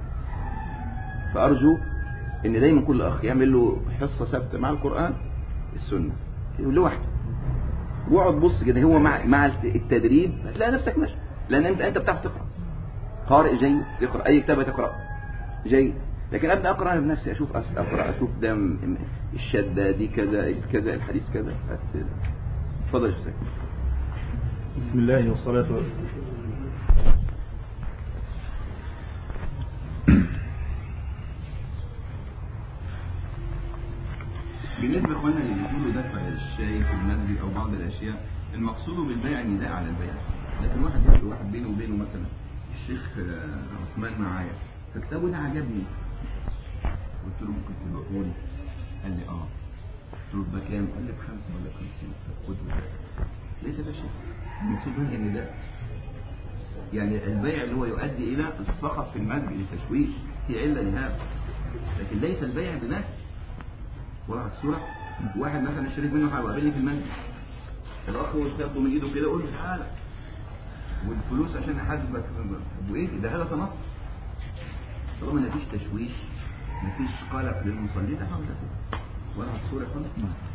فأرجو إن دايما كل أخ يعمل له حصة ثابتة مع القرآن السنة لوحده، واقعد بص كده هو مع التدريب هتلاقي نفسك ماشي، لأن أنت بتعرف تقرأ، قارئ جيد، تقرأ أي كتاب تقرأ جيد. لكن أبدأ أقرأ بنفسي، أشوف ده الشدة دي كذا الحديث كذا. اتفضل يا شيخ. بسم الله والصلاة والسلام. بالنسبة لإخواننا اللي بيقولوا دفع الشاي في المسجد أو بعض الأشياء، المقصود بالبيع النداء على البيع. لكن واحد يقول واحد بينه وبينه مثلا الشيخ عثمان معايا فكتابه ده عجبني، قلت له ممكن تبقى لي؟ قال لي قلت له بكام؟ قال لي ب5 ولا ب50. فخده. ليس ده شيء. المقصود هنا النداء، يعني البيع اللي هو يؤدي إلى الصخب في المسجد التشويش هي علة لهذا، لكن ليس البيع بنفسه. واحد الصورة واحد مثلا اشتريت منه حاجة وقابلني في المسجد، الأخ ياخده من إيده كده يقول له تعالى والفلوس عشان أحاسبك، وإيه ده؟ هذا تنص. طالما مفيش تشويش مفيش قلق للمصلي ده حاجة كده. واحد الصورة خالص.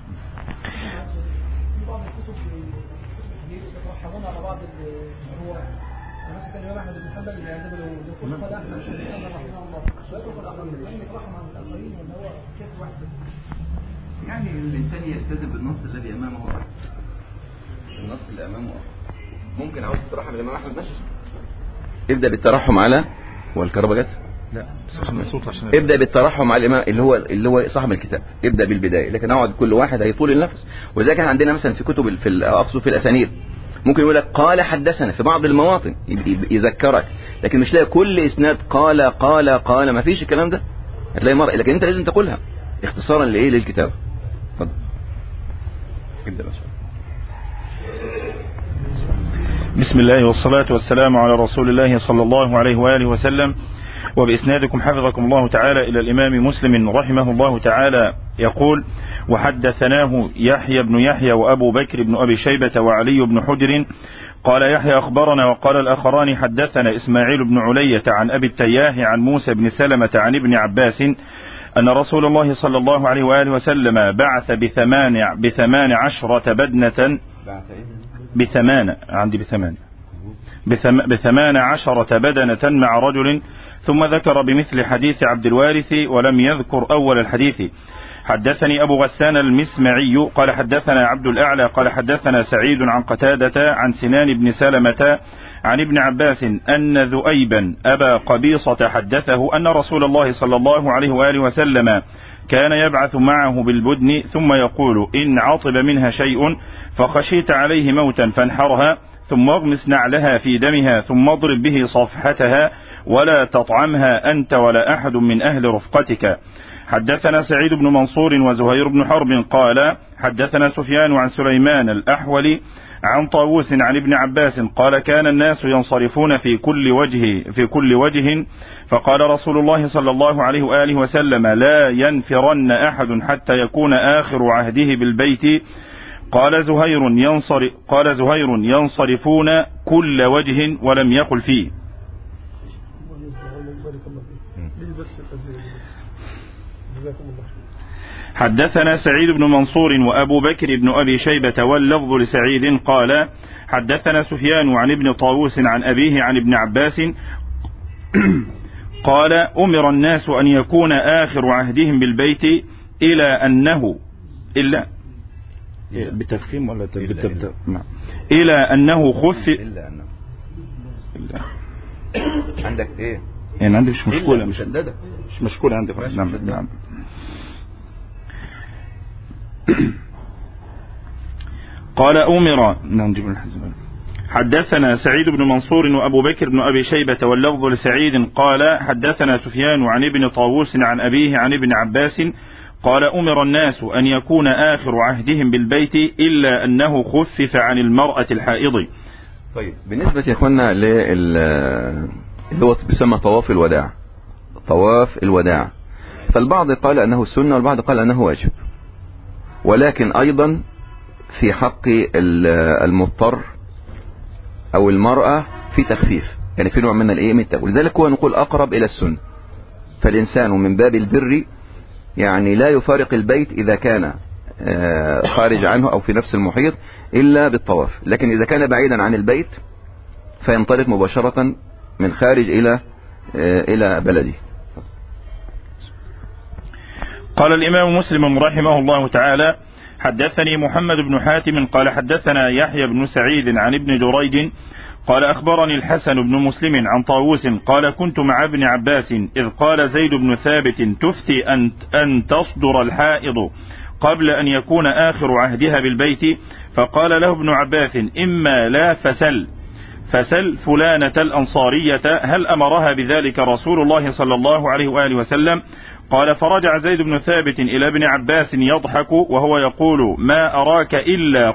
في بعض الكتب الحديث يترحمون على بعض الرواه، مثلا كان الإمام أحمد بن حنبل اللي يعتبر دخول قال أحمد بن حنبل رحمه الله ويترك الآخرين، يعني يترحم على الآخرين ولا هو شيخ واحد؟ يعني الإنسان يلتزم بالنص الذي أمامه، النص اللي أمامه. ممكن عاوز تترحم الإمام أحمد ماشي، ابدأ بالترحم على والكربجات. لا ابدأ بالترحم على الإمام اللي هو صاحب الكتاب، ابدأ بالبداية، لكن اقعد كل واحد هيطول النفس. وذلك كان عندنا مثلا في كتب في الأسانيد ممكن يقول لك قال حدثنا في بعض المواطن يذكرك، لكن مش لاقي كل إسناد قال ما فيش الكلام ده، هتلاقي مرة، لكن انت لازم تقولها اختصارا لإيه للكتاب. اتفضل ابدأ بس. بسم الله والصلاة والسلام على رسول الله صلى الله عليه وآله وسلم. وبإسنادكم حفظكم الله تعالى إلى الإمام مسلم رحمه الله تعالى يقول: وحدثناه يحيى بن يحيى وأبو بكر بن أبي شيبة وعلي بن حجر قال يحيى أخبرنا، وقال الآخران حدثنا إسماعيل بن علية عن أبي التياه عن موسى بن سلمة عن ابن عباس أن رسول الله صلى الله عليه وآله وسلم بعث بثمان عشرة بدنة بثمان عشرة بدنة مع رجل، ثم ذكر بمثل حديث عبد الوارث ولم يذكر أول الحديث. حدثني أبو غسان المسمعي قال حدثنا عبد الأعلى قال حدثنا سعيد عن قتادة عن سنان بن سلمة عن ابن عباس أن ذؤيبا أبا قبيصة حدثه أن رسول الله صلى الله عليه وآله وسلم كان يبعث معه بالبدن ثم يقول: إن عطب منها شيء فخشيت عليه موتا فانحرها، ثم اغمس نعلها في دمها، ثم اضرب به صفحتها، ولا تطعمها أنت ولا أحد من أهل رفقتك. حدثنا سعيد بن منصور وزهير بن حرب قال حدثنا سفيان عن سليمان الأحولي عن طاووس عن ابن عباس قال كان الناس ينصرفون في كل وجه فقال رسول الله صلى الله عليه وآله وسلم لا ينفرن أحد حتى يكون آخر عهده بالبيت. قال زهير ينصرفون كل وجه ولم يقل فيه. حدثنا سعيد بن منصور وأبو بكر بن أبي شيبة واللفظ لسعيد قال حدثنا سفيان عن ابن طاووس عن أبيه عن ابن عباس قال أمر الناس أن يكون آخر عهدهم بالبيت إلى أنه بتفخيم ولا إلى أنه خف عندك إيه يعني عندك مش مشكلة مش مشكلة عندك. نعم. قال أمر حدثنا سعيد بن منصور وأبو بكر بن أبي شيبة واللفظ لسعيد قال حدثنا سفيان عن ابن طاووس عن أبيه عن ابن عباس قال أمر الناس أن يكون آخر عهدهم بالبيت إلا أنه خفف عن المرأة الحائض. طيب بالنسبة يا أخوانا اللي هو بيسمى طواف الوداع فالبعض قال أنه سنة والبعض قال أنه واجب، ولكن أيضا في حق المضطر أو المرأة في تخفيف، يعني في نوع من التأويل، ولذلك هو نقول أقرب إلى السنة. فالإنسان من باب البر يعني لا يفارق البيت إذا كان خارج عنه أو في نفس المحيط إلا بالطواف، لكن إذا كان بعيدا عن البيت فينطلق مباشرة من خارج إلى بلده. قال الإمام مسلم رحمه الله تعالى حدثني محمد بن حاتم قال حدثنا يحيى بن سعيد عن ابن جريج قال أخبرني الحسن بن مسلم عن طاووس قال كنت مع ابن عباس إذ قال زيد بن ثابت تفتي أن تصدر الحائض قبل أن يكون آخر عهدها بالبيت، فقال له ابن عباس إما لا فسل فلانة الأنصارية هل أمرها بذلك رسول الله صلى الله عليه وآله وسلم؟ قال فرجع زيد بن ثابت إلى ابن عباس يضحك وهو يقول ما أراك إلا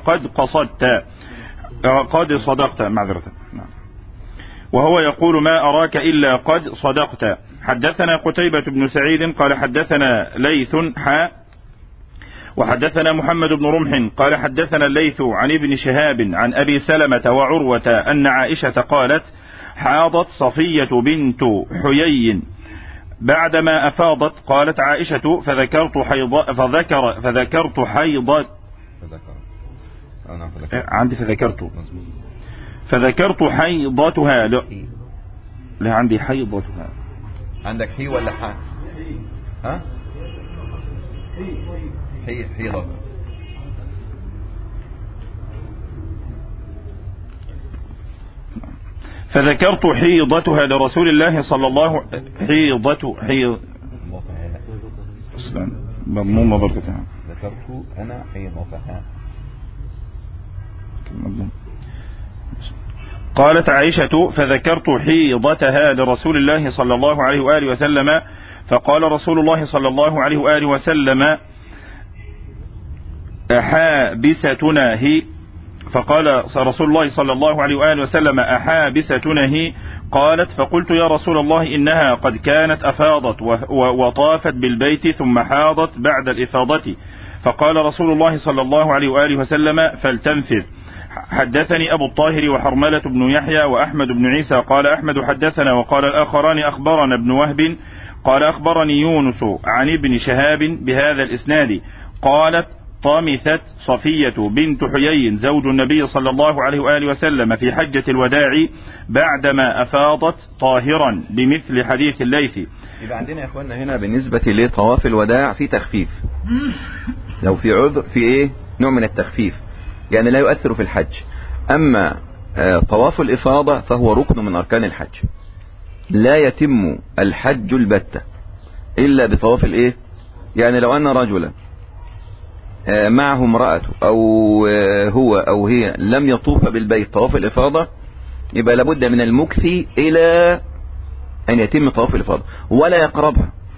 قد صدقت معذرة. وهو يقول ما أراك إلا قد صدقت. حدثنا قتيبة بن سعيد قال حدثنا ليث وحدثنا محمد بن رمح قال حدثنا الليث عن ابن شهاب عن أبي سلمة وعروة أن عائشة قالت حاضت صفية بنت حيي بعدما أفاضت. قالت عائشة فذكرت حيضتها لا عندي حيضتها. عندك حي ولا حا؟ ها؟ حيضة. فذكرت حيضتها لرسول الله صلى الله مضمومة بركتها. ذكرت أنا حيضتها. قالت عائشة فذكرت حيضتها لرسول الله صلى الله عليه وآله وسلم فقال رسول الله صلى الله عليه وآله وسلم أحابستنا هي؟ فقال رسول الله صلى الله عليه وآله وسلم أحابستنا هي؟ قالت فقلت يا رسول الله إنها قد كانت أفاضت وطافت بالبيت ثم حاضت بعد الإفاضة. فقال رسول الله صلى الله عليه وآله وسلم فلتنفذ. حدثني أبو الطاهر وحرملة بن يحيى وأحمد بن عيسى قال أحمد حدثنا وقال الآخران أخبرنا ابن وهب قال أخبرني يونس عن ابن شهاب بهذا الإسناد. قالت طامثت صفية بنت حيي زوج النبي صلى الله عليه وآله وسلم في حجة الوداع بعدما أفاضت طاهرا بمثل حديث الليث. يبقى عندنا يا أخوانا هنا بالنسبة لطواف الوداع في تخفيف، لو في عذر في نوع من التخفيف يعني لا يؤثر في الحج. أما طواف الإفاضة فهو ركن من أركان الحج، لا يتم الحج البتة إلا بطواف يعني لو أن رجلا معه امرأته أو هو أو هي لم يطوف بالبيت طواف الإفاضة يبقى لابد من المكث إلى أن يتم طواف الإفاضة ولا يقربها.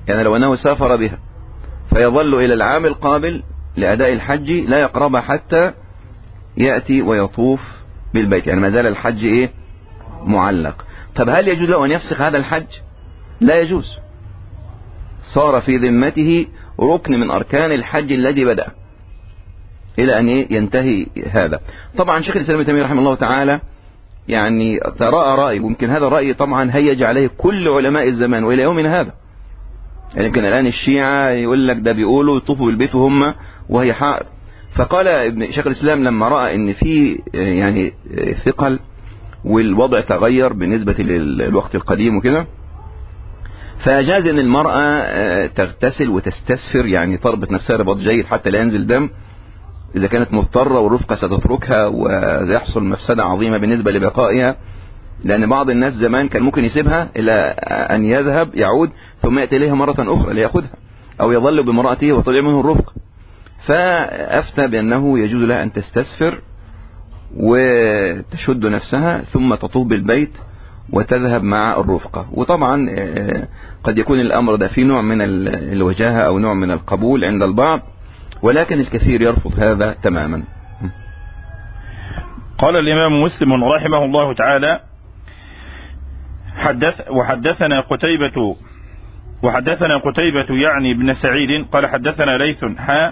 يعني لو أنه سافر بها فيظل إلى العام القابل لأداء الحج لا يقربها حتى يأتي ويطوف بالبيت، يعني ما زال الحج إيه؟ معلق. طب هل يجوز له أن يفسخ هذا الحج؟ لا يجوز، صار في ذمته ركن من أركان الحج الذي بدأ إلى أن ينتهي هذا. طبعا شيخ الإسلام ابن تيمية رحمه الله تعالى يعني ترى رأي، ويمكن هذا الرأي طبعا هيج عليه كل علماء الزمان وإلى يومنا هذا. يعني يمكن الآن الشيعة يقول لك ده بيقولوا يطوفوا بالبيت وهم وهي حائض. فقال ابن شيخ الإسلام لما رأى ان في يعني ثقل والوضع تغير بالنسبة للوقت القديم وكده، فأجاز ان المرأة تغتسل وتستسفر، يعني تربط نفسها رباط جيد حتى لا ينزل دم إذا كانت مضطرة والرفقة ستتركها ويحصل مفسدة عظيمة بالنسبة لبقائها. لأن بعض الناس زمان كان ممكن يسيبها إلى أن يذهب يعود ثم يأتي إليها مرة أخرى ليأخذها، أو يظل بمرأته وطلع منه الرفق. فأفتى بأنه يجوز لها أن تستسفر وتشد نفسها ثم تطوف بالبيت وتذهب مع الرفقة. وطبعا قد يكون الأمر ده في نوع من الوجاهة أو نوع من القبول عند البعض، ولكن الكثير يرفض هذا تماما. قال الإمام مسلم رحمه الله تعالى: وحدثنا قتيبة يعني بن سعيد قال حدثنا ليث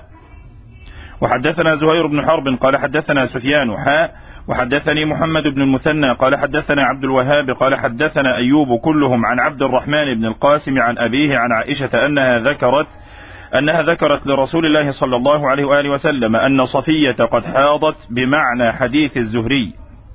وحدثنا زهير بن حرب قال حدثنا سفيان وحدثني محمد بن المثنى قال حدثنا عبد الوهاب قال حدثنا أيوب كلهم عن عبد الرحمن بن القاسم عن أبيه عن عائشة أنها ذكرت لرسول الله صلى الله عليه وآله وسلم أن صفية قد حاضت بمعنى حديث الزهري.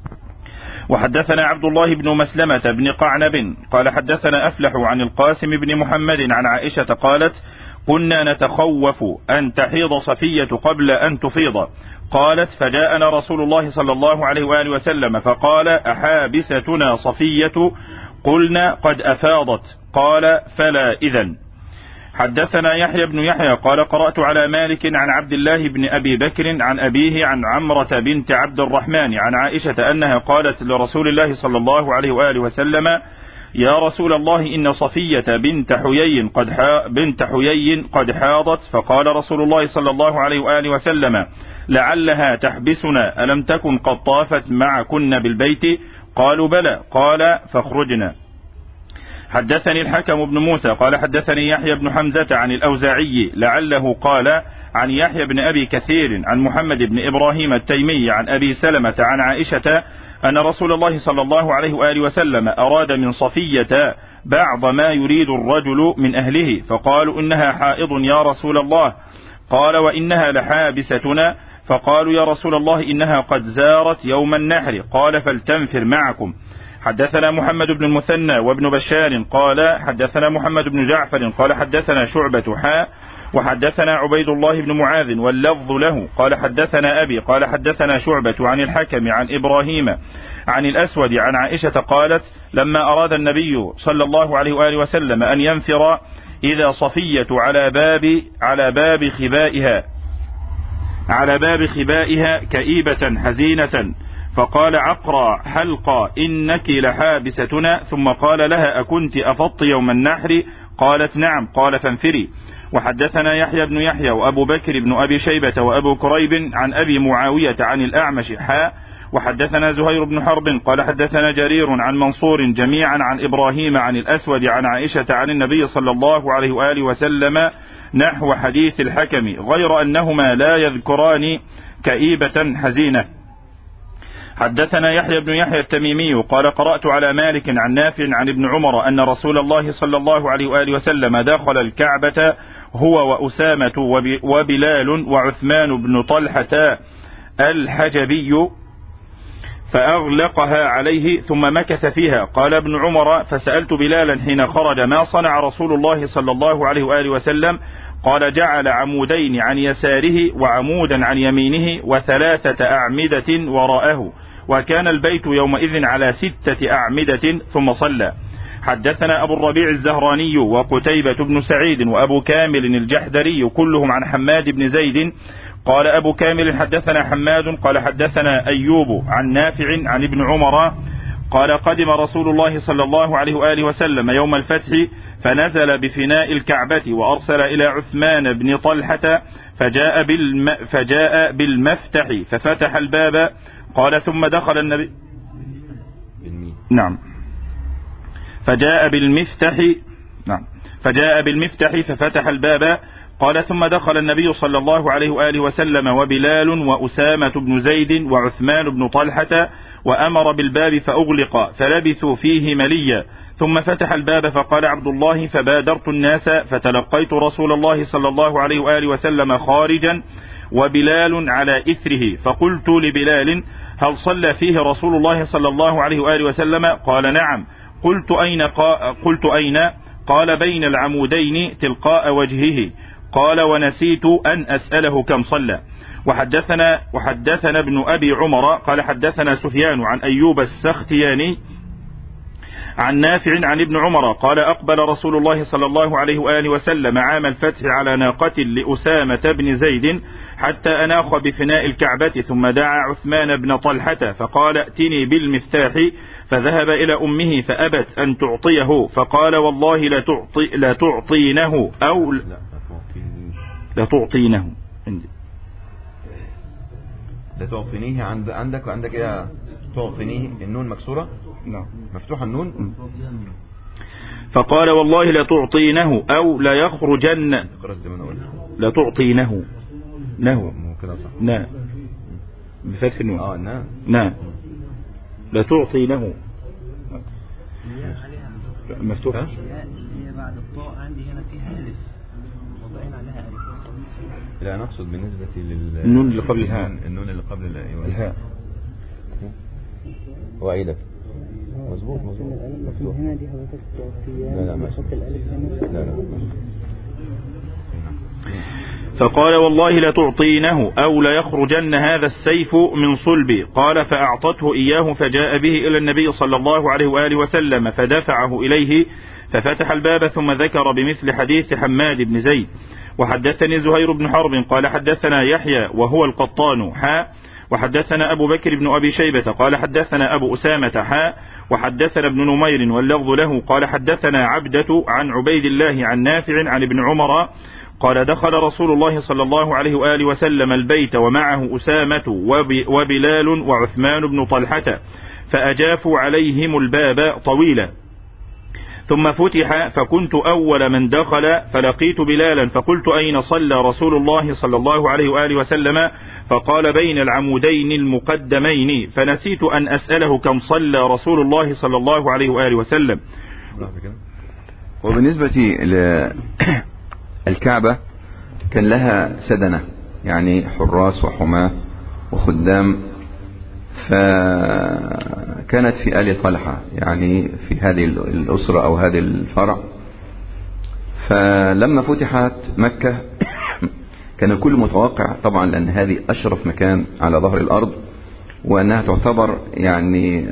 وحدثنا عبد الله بن مسلمة بن قعنب قال حدثنا أفلح عن القاسم بن محمد عن عائشة قالت: كنا نتخوف أن تحيض صفية قبل أن تفيض. قالت: فجاءنا رسول الله صلى الله عليه وآله وسلم فقال: أحابستنا صفية؟ قلنا: قد أفاضت. قال: فلا إذن. حدثنا يحيى بن يحيى قال: قرأت على مالك عن عبد الله بن أبي بكر عن أبيه عن عمرة بنت عبد الرحمن عن عائشة أنها قالت لرسول الله صلى الله عليه وآله وسلم: يا رسول الله إن صفية بنت حيي قد حاضت. فقال رسول الله صلى الله عليه وآله وسلم: لعلها تحبسنا، ألم تكن قد طافت معكن بالبيت؟ قالوا: بلى. قال: فاخرجنا. حدثني الحكم بن موسى قال حدثني يحيى بن حمزة عن الأوزاعي لعله قال عن يحيى بن أبي كثير عن محمد بن إبراهيم التيمي عن أبي سلمة عن عائشة أن رسول الله صلى الله عليه وآله وسلم أراد من صفية بعض ما يريد الرجل من أهله، فقالوا: إنها حائض يا رسول الله. قال: وإنها لحابستنا. فقالوا: يا رسول الله إنها قد زارت يوم النحر. قال: فلتنفر معكم. حدثنا محمد بن المثنى وابن بشار قال حدثنا محمد بن جعفر قال حدثنا شعبة وحدثنا عبيد الله بن معاذ واللفظ له قال حدثنا أبي قال حدثنا شعبة عن الحكم عن إبراهيم عن الأسود عن عائشة قالت: لما أراد النبي صلى الله عليه وآله وسلم أن ينفر إذا صفية على باب خبائها كئيبة حزينة، فقال: عقرى حلقى إنك لحابستنا. ثم قال لها: أكنت أفضت يوم النحر؟ قالت: نعم. قال: فانفري. وحدثنا يحيى بن يحيى وأبو بكر بن أبي شيبة وأبو كريب عن أبي معاوية عن الأعمش وحدثنا زهير بن حرب قال حدثنا جرير عن منصور جميعا عن إبراهيم عن الأسود عن عائشة عن النبي صلى الله عليه وآله وسلم نحو حديث الحكم، غير أنهما لا يذكران كئيبة حزينة. حدثنا يحيى بن يحيى التميمي قال: قرأت على مالك عن نافع عن ابن عمر أن رسول الله صلى الله عليه وآله وسلم دخل الكعبة هو وأسامة وبلال وعثمان بن طلحة الحجبي فأغلقها عليه ثم مكث فيها. قال ابن عمر: فسألت بلالا حين خرج: ما صنع رسول الله صلى الله عليه وآله وسلم؟ قال: جعل عمودين عن يساره وعمودا عن يمينه و3 أعمدة وراءه، وكان البيت يومئذ على 6 أعمدة ثم صلى. حدثنا أبو الربيع الزهراني وقتيبة بن سعيد وأبو كامل الجحدري كلهم عن حماد بن زيد. قال أبو كامل: حدثنا حماد قال حدثنا أيوب عن نافع عن ابن عمر قال قدم رسول الله صلى الله عليه وآله وسلم يوم الفتح فنزل بفناء الكعبة وأرسل إلى عثمان بن طلحة فجاء بالمفتح ففتح الباب. قال ثم دخل النبي فجاء بالمفتح ففتح الباب. قال ثم دخل النبي صلى الله عليه وآله وسلم وبلال وأسامة بن زيد وعثمان بن طلحة وأمر بالباب فأغلق فلبثوا فيه مليا. ثم فتح الباب فقال عبد الله فبادرت الناس فتلقيت رسول الله صلى الله عليه وآله وسلم خارجا وبلال على إثره فقلت لبلال هل صلى فيه رسول الله صلى الله عليه وآله وسلم؟ قال نعم. قلت أين؟ قال بين العمودين تلقاء وجهه. قال ونسيت أن أسأله كم صلى. وحدثنا ابن أبي عمر قال حدثنا سفيان عن أيوب السختياني عن نافع عن ابن عمر قال أقبل رسول الله صلى الله عليه وآله وسلم عام الفتح على ناقة لأسامة بن زيد حتى أناخ بفناء الكعبة ثم دعا عثمان بن طلحة فقال ائتني بالمفتاح فذهب إلى أمه فأبت أن تعطيه فقال والله لتعطينه أو لتعطينه لتعطينيه عندك وعندك إيه تعطينيه النون مكسورة نعم مفتوح النون. فقال والله لتعطينه أو لا يخرجن لتعطينه نعم بفتح النون نعم لتعطينه مفتوحة. هي بعد الطاء عندي هنا فيها ألف وضعين عليها ألف. لا نقصد بالنسبة النون اللي قبل الهاء النون اللي قبل الهاء وعيدك مظبوط هنا دي حضرتك لا خط الألف هنا لا فقال والله لتعطينه أو ليخرجن هذا السيف من صلبي. قال فأعطته إياه فجاء به إلى النبي صلى الله عليه وآله وسلم فدفعه إليه ففتح الباب ثم ذكر بمثل حديث حماد بن زيد. وحدثني زهير بن حرب قال حدثنا يحيى وهو القطان وحدثنا أبو بكر بن أبي شيبة قال حدثنا أبو أسامة وحدثنا ابن نمير واللفظ له قال حدثنا عبدة عن عبيد الله عن نافع عن ابن عمر قال دخل رسول الله صلى الله عليه وآله وسلم البيت ومعه أسامة وبلال وعثمان بن طلحة فأجافوا عليهم الباب طويلا ثم فتح فكنت أول من دخل فلقيت بلالا فقلت أين صلى رسول الله صلى الله عليه وآله وسلم؟ فقال بين العمودين المقدمين فنسيت أن أسأله كم صلى رسول الله صلى الله عليه وآله وسلم. وبالنسبة للكعبة كان لها سدنة يعني حراس وحماة وخدام فكانت في آل طلحة يعني في هذه الأسرة أو هذه الفرع. فلما فتحت مكة كان الكل متوقع طبعا لأن هذه أشرف مكان على ظهر الأرض وأنها تعتبر يعني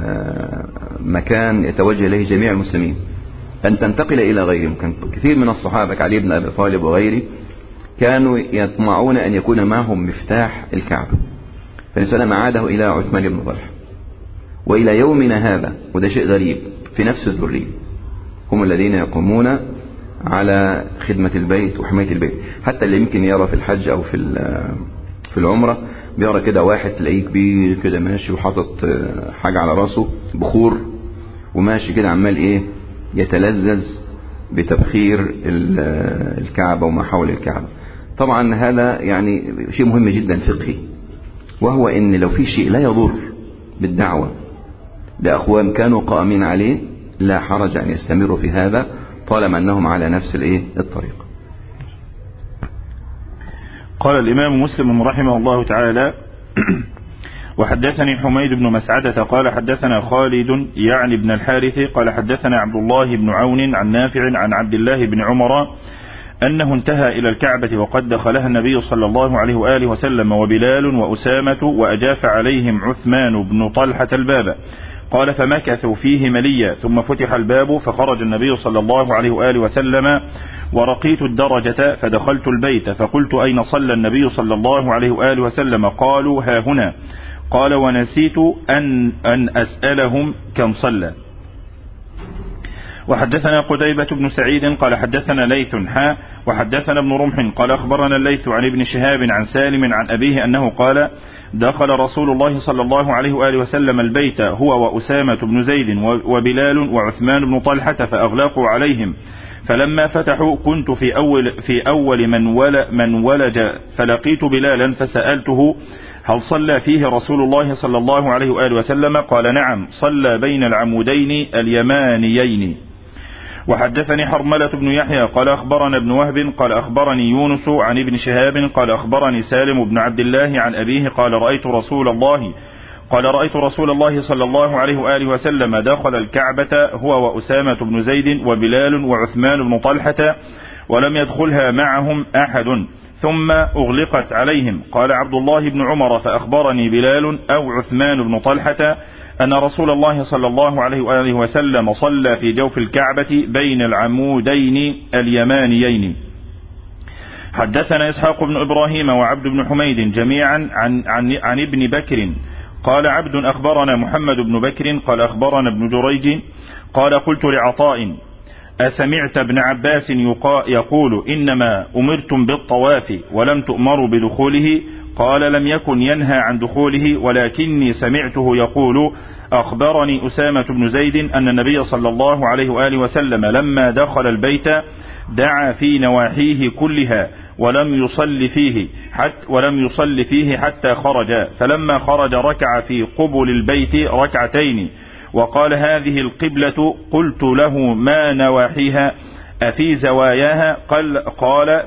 مكان يتوجه إليه جميع المسلمين أن تنتقل إلى غيرهم. كان كثير من الصحابة كعلي بن أبي طالب وغيره كانوا يطمعون أن يكون معهم مفتاح الكعبة فنسأل عاده إلى عثمان بن طلحة وإلى يومنا هذا وده شيء غريب في نفس الذرية هم الذين يقومون على خدمة البيت وحماية البيت. حتى اللي يمكن يرى في الحج أو في العمرة بيرى كده واحد تلاقيه كبير كده ماشي وحاطط حاجة على راسه بخور وماشي كده عمال إيه يتلذذ بتبخير الكعبة وما حول الكعبة. طبعا هذا يعني شيء مهم جدا فقهي وهو ان لو في شيء لا يضر بالدعوة لأقوام كانوا قائمين عليه لا حرج أن يستمروا في هذا طالما أنهم على نفس الطريق. قال الإمام مسلم رحمه الله تعالى وحدثني حميد بن مسعدة قال حدثنا خالد يعني بن الحارث قال حدثنا عبد الله بن عون عن نافع عن عبد الله بن عمر أنه انتهى إلى الكعبة وقد دخلها النبي صلى الله عليه وآله وسلم وبلال وأسامة وأجاف عليهم عثمان بن طلحة الباب. قال فمكثوا فيه مليا ثم فتح الباب فخرج النبي صلى الله عليه وآله وسلم ورقيت الدرجة فدخلت البيت فقلت أين صلى النبي صلى الله عليه وآله وسلم؟ قالوا ها هنا. قال ونسيت أن أسألهم كم صلى. وحدثنا قتيبة بن سعيد قال حدثنا ليث وحدثنا ابن رمح قال أخبرنا الليث عن ابن شهاب عن سالم عن أبيه أنه قال دخل رسول الله صلى الله عليه وآله وسلم البيت هو وأسامة بن زيد وبلال وعثمان بن طلحة فأغلقوا عليهم، فلما فتحوا كنت في أول من ولج، فلقيت بلالا فسألته هل صلى فيه رسول الله صلى الله عليه وآله وسلم؟ قال نعم، صلى بين العمودين اليمانيين. وحدثني حرملة بن يحيى قال أخبرنا ابن وهب قال أخبرني يونس عن ابن شهاب قال أخبرني سالم بن عبد الله عن أبيه قال رأيت رسول الله صلى الله عليه وآله وسلم دخل الكعبة هو وأسامة بن زيد وبلال وعثمان بن طلحة ولم يدخلها معهم أحد، ثم أغلقت عليهم. قال عبد الله بن عمر فأخبرني بلال أو عثمان بن طلحة أن رسول الله صلى الله عليه وآله وسلم صلى في جوف الكعبة بين العمودين اليمانيين. حدثنا إسحاق بن إبراهيم وعبد بن حميد جميعا عن ابن بكر قال عبد أخبرنا محمد بن بكر قال أخبرنا ابن جريج قال قلت لعطاء أسمعت ابن عباس يقول إنما أمرتم بالطواف ولم تؤمروا بدخوله؟ قال لم يكن ينهى عن دخوله، ولكني سمعته يقول أخبرني أسامة بن زيد أن النبي صلى الله عليه وآله وسلم لما دخل البيت دعا في نواحيه كلها ولم يصل فيه حتى خرج، فلما خرج ركع في قبل البيت ركعتين وقال هذه القبلة. قلت له ما نواحيها؟ أفي زواياها؟ قال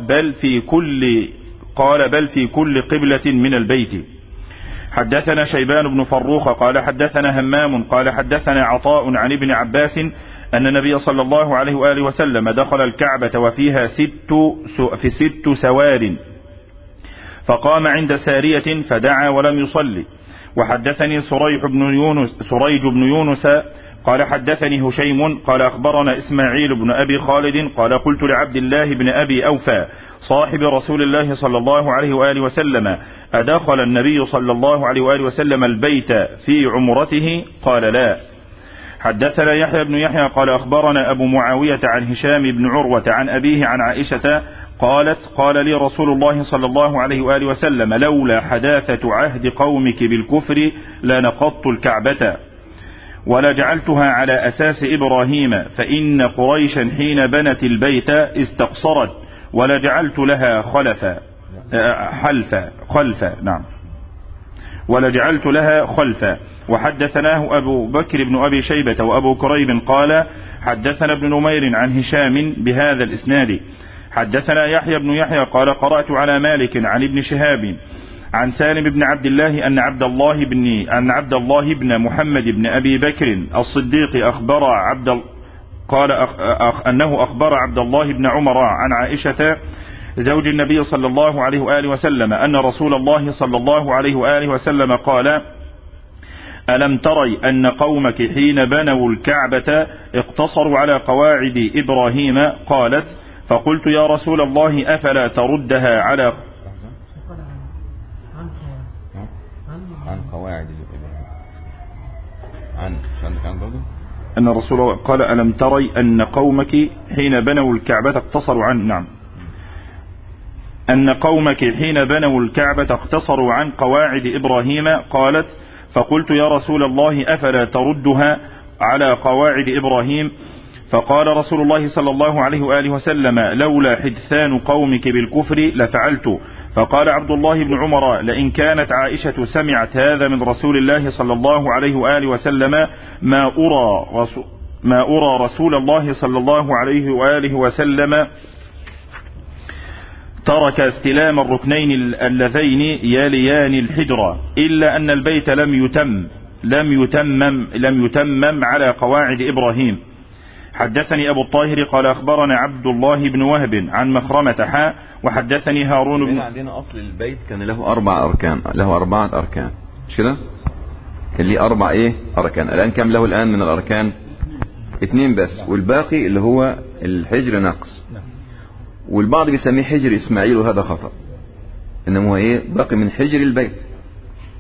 بل في كل قبلة من البيت. حدثنا شيبان بن فروخ قال حدثنا همام قال حدثنا عطاء عن ابن عباس أن النبي صلى الله عليه وآله وسلم دخل الكعبة وفيها ست سوار، فقام عند سارية فدعا ولم يصلي. وحدثني سريج بن يونس قال حدثني هشيم قال أخبرنا إسماعيل بن أبي خالد قال قلت لعبد الله بن أبي أوفى صاحب رسول الله صلى الله عليه وآله وسلم أدخل النبي صلى الله عليه وآله وسلم البيت في عمرته؟ قال لا. حدثنا يحيى بن يحيى قال أخبرنا أبو معاوية عن هشام بن عروة عن أبيه عن عائشة قالت قال لي رسول الله صلى الله عليه وآله وسلم لولا حداثة عهد قومك بالكفر لنقضت الكعبة ولجعلتها على أساس إبراهيم، فإن قريشا حين بنت البيت استقصرت ولجعلت لها خلفا. وحدثناه أبو بكر بن أبي شيبة وأبو كريب قال حدثنا ابن نمير عن هشام بهذا الإسناد. حدثنا يحيى بن يحيى قال قرأت على مالك عن ابن شهاب عن سالم بن عبد الله أن عبد الله بن محمد بن أبي بكر الصديق أنه أخبر عبد الله بن عمر عن عائشة زوج النبي صلى الله عليه وآله وسلم أن رسول الله صلى الله عليه وآله وسلم قال ألم تري أن قومك حين بنوا الكعبة اقتصروا على قواعد إبراهيم؟ قالت فقلت يا رسول الله أفلا تردها على عن قواعد أن الرسول الله قال ألم تري أن قومك حين بنوا الكعبة اقتصروا عن قواعد إبراهيم؟ قالت فقلت يا رسول الله أفلا تردها على قواعد إبراهيم؟ فقال رسول الله صلى الله عليه وآله وسلم لولا حدثان قومك بالكفر لفعلت. فقال عبد الله بن عمر لئن كانت عائشة سمعت هذا من رسول الله صلى الله عليه وآله وسلم ما أرى رسول الله صلى الله عليه وآله وسلم ترك استلام الركنين اللذين يليان الحجر إلا أن البيت لم يتمم على قواعد إبراهيم. حدثني أبو الطاهر قال أخبرنا عبد الله بن وهب عن مخرمة وحدثني هارون بن عندنا أصل البيت كان له 4 أركان، له 4 أركان مش كده؟ كان ليه 4 أركان. الآن كم له الآن من الأركان؟ 2 بس، والباقي اللي هو الحجر نقص، والبعض بيسميه حجر إسماعيل وهذا خطأ، إنما هو باقي من حجر البيت.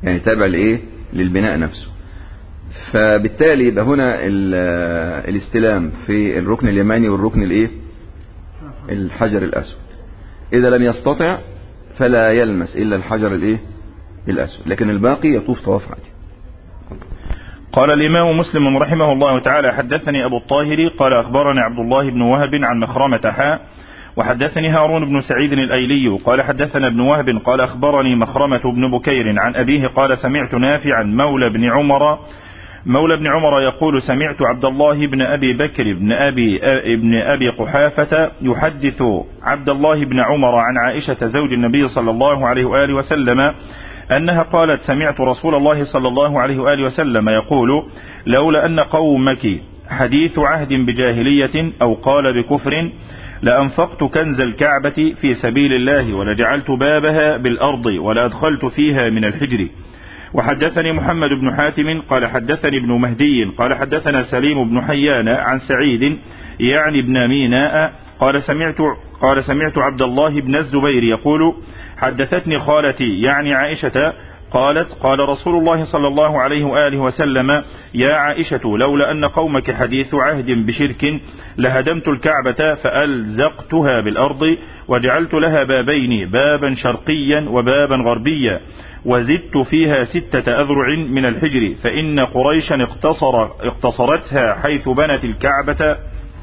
يعني تابع لإيه؟ للبناء نفسه. فبالتالي يبقى هنا الاستلام في الركن اليماني والركن الإيه؟ الحجر الأسود. إذا لم يستطع فلا يلمس إلا الحجر الإيه؟ الأسود، لكن الباقي يطوف طواف عادي. قال الإمام مسلم رحمه الله تعالى حدثني أبو الطاهر قال أخبرني عبد الله بن وهب عن مخرمة حاء وحدثني هارون بن سعيد الأيلي قال حدثنا ابن وهب قال أخبرني مخرمة بن بكير عن أبيه قال سمعت نافعا مولى بن عمر يقول سمعت عبد الله بن أبي بكر بن أبي قحافة يحدث عبد الله بن عمر عن عائشة زوج النبي صلى الله عليه وآله وسلم أنها قالت سمعت رسول الله صلى الله عليه وآله وسلم يقول لولا أن قومك حديث عهد بجاهلية أو قال بكفر لأنفقت كنز الكعبة في سبيل الله ولجعلت بابها بالأرض ولأدخلت فيها من الحجر. وحدثني محمد بن حاتم قال حدثني ابن مهدي قال حدثنا سليم بن حيان عن سعيد يعني ابن ميناء قال سمعت عبد الله بن الزبير يقول حدثتني خالتي يعني عائشة قالت قال رسول الله صلى الله عليه وآله وسلم يا عائشة لولا أن قومك حديث عهد بشرك لهدمت الكعبة فألزقتها بالأرض وجعلت لها بابين بابا شرقيا وبابا غربيا وزدت فيها 6 أذرع من الحجر فإن قريشا اقتصرتها حيث بنت الكعبة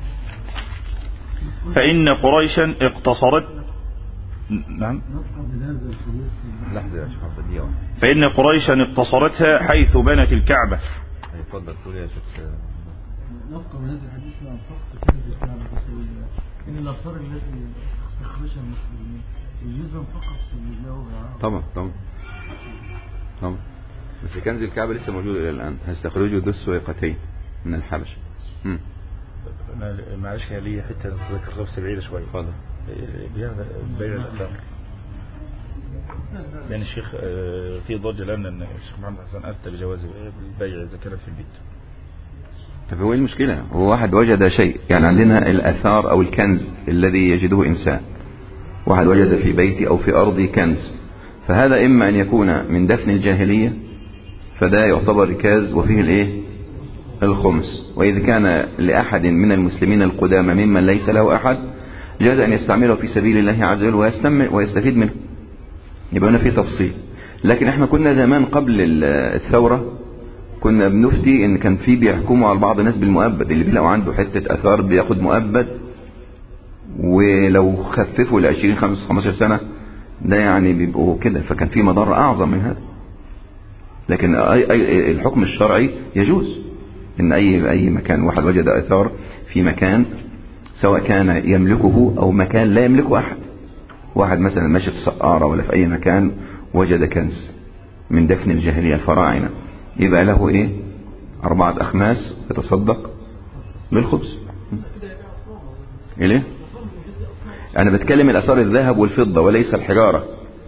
فإن قريشا اقتصرت نعم فإن قريشا اقتصرتها حيث بنت الكعبة. اتفضل قول يا شيخ. نفقه من هذا الحديث لا أنفقت كنز الكعبة بس إن الآثار التي استخرجها المسلمين يلزم فقط في سبيل الله. طبعا بس كنز الكعبة لسه موجود إلى الآن. هيستخرجوا ذو السويقتين من الحبشة. معلش هي لي حتة ذكر نفسي بعيدة شوية. اتفضل. بيع الأثار لأن الشيخ في ضجة لأن الشيخ محمد حسن أفتى بجواز البيع إذا كانت في البيت. طب هو المشكلة هو واحد وجد شيء يعني عندنا الأثار أو الكنز الذي يجده إنسان واحد وجد في بيتي أو في أرضي كنز فهذا إما أن يكون من دفن الجاهلية فده يعتبر ركاز وفيه الإيه الخمس وإذا كان لأحد من المسلمين القدامى ممن ليس له أحد جاز أن يستعمله في سبيل الله عز وجل ويستفيد منه يبقى هنا في تفصيل. لكن احنا كنا زمان قبل الثورة كنا بنفتي ان كان في بيحكموا على بعض الناس بالمؤبد اللي بيلاقوا عنده حتة اثار بياخد مؤبد ولو خففوا ل 20-15 سنة ده يعني بيبقوا كده فكان في مضار اعظم من هذا. لكن الحكم الشرعي يجوز ان اي مكان واحد وجد اثار في مكان سواء كان يملكه او مكان لا يملكه احد واحد مثلا ماشي في سقارة ولا في اي مكان وجد كنز من دفن الجاهلية الفراعنة يبقى له ايه 4 أخماس يتصدق بالخبز. ايه انا بتكلم الأثار الذهب والفضة وليس الحجارة.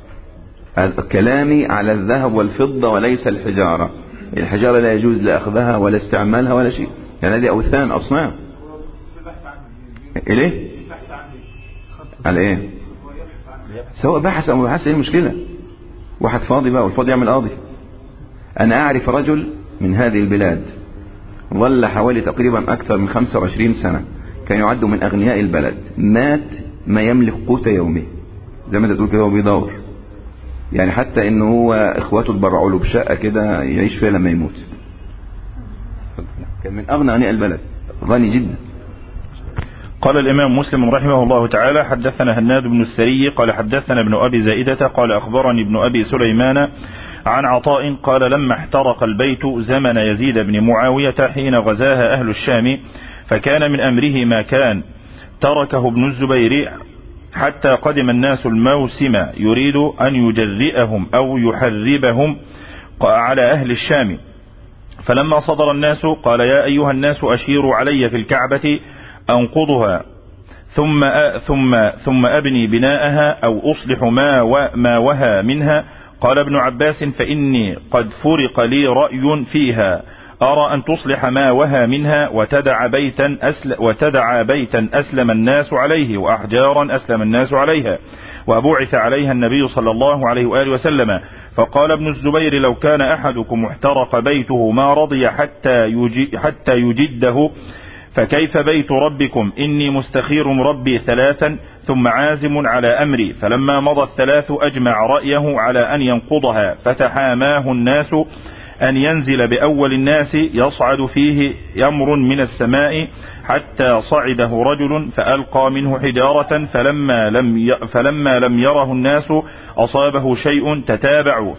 كلامي على الذهب والفضة وليس الحجارة. الحجارة لا يجوز لأخذها ولا استعمالها ولا شيء يعني هذه أوثان أصنام. ايه على ايه سواء بحث او بحث ايه المشكلة واحد فاضي بقى والفاضي يعمل قاضي. انا اعرف رجل من هذه البلاد ظل حوالي تقريبا اكثر من 25 سنة كان يعد من اغنياء البلد مات ما يملك قوت يومه زي ما انت تقول كده هو بيدور يعني حتى انه هو اخواته تبرعوا له بشقة كده يعيش فيها لما يموت. كان من اغنى اغنياء البلد غني جدا. قال الإمام مسلم رحمه الله تعالى حدثنا هناد بن السري قال حدثنا ابن أبي زائدة قال أخبرني ابن أبي سليمان عن عطاء قال لما احترق البيت زمن يزيد بن معاوية حين غزاها أهل الشام فكان من أمره ما كان تركه ابن الزبير حتى قدم الناس الموسم يريد أن يجرئهم أو يحربهم على أهل الشام فلما صدر الناس قال يا أيها الناس أشيروا علي في الكعبة أنقضها ثم أبني بناءها أو أصلح ما وهى منها. قال ابن عباس فإني قد فرق لي رأي فيها أرى أن تصلح ما وهى منها وتدع بيتا أسلم الناس عليه وأحجارا أسلم الناس عليها وبعث عليها النبي صلى الله عليه وآله وسلم. فقال ابن الزبير لو كان أحدكم احترق بيته ما رضي حتى يجده فكيف بيت ربكم؟ إني مستخير ربي 3 ثم عازم على أمري. فلما مضى 3 أجمع رأيه على أن ينقضها فتحاماه الناس أن ينزل بأول الناس يصعد فيه أمر من السماء حتى صعده رجل فألقى منه حجارة فلما لم يره الناس أصابه شيء تتابعوا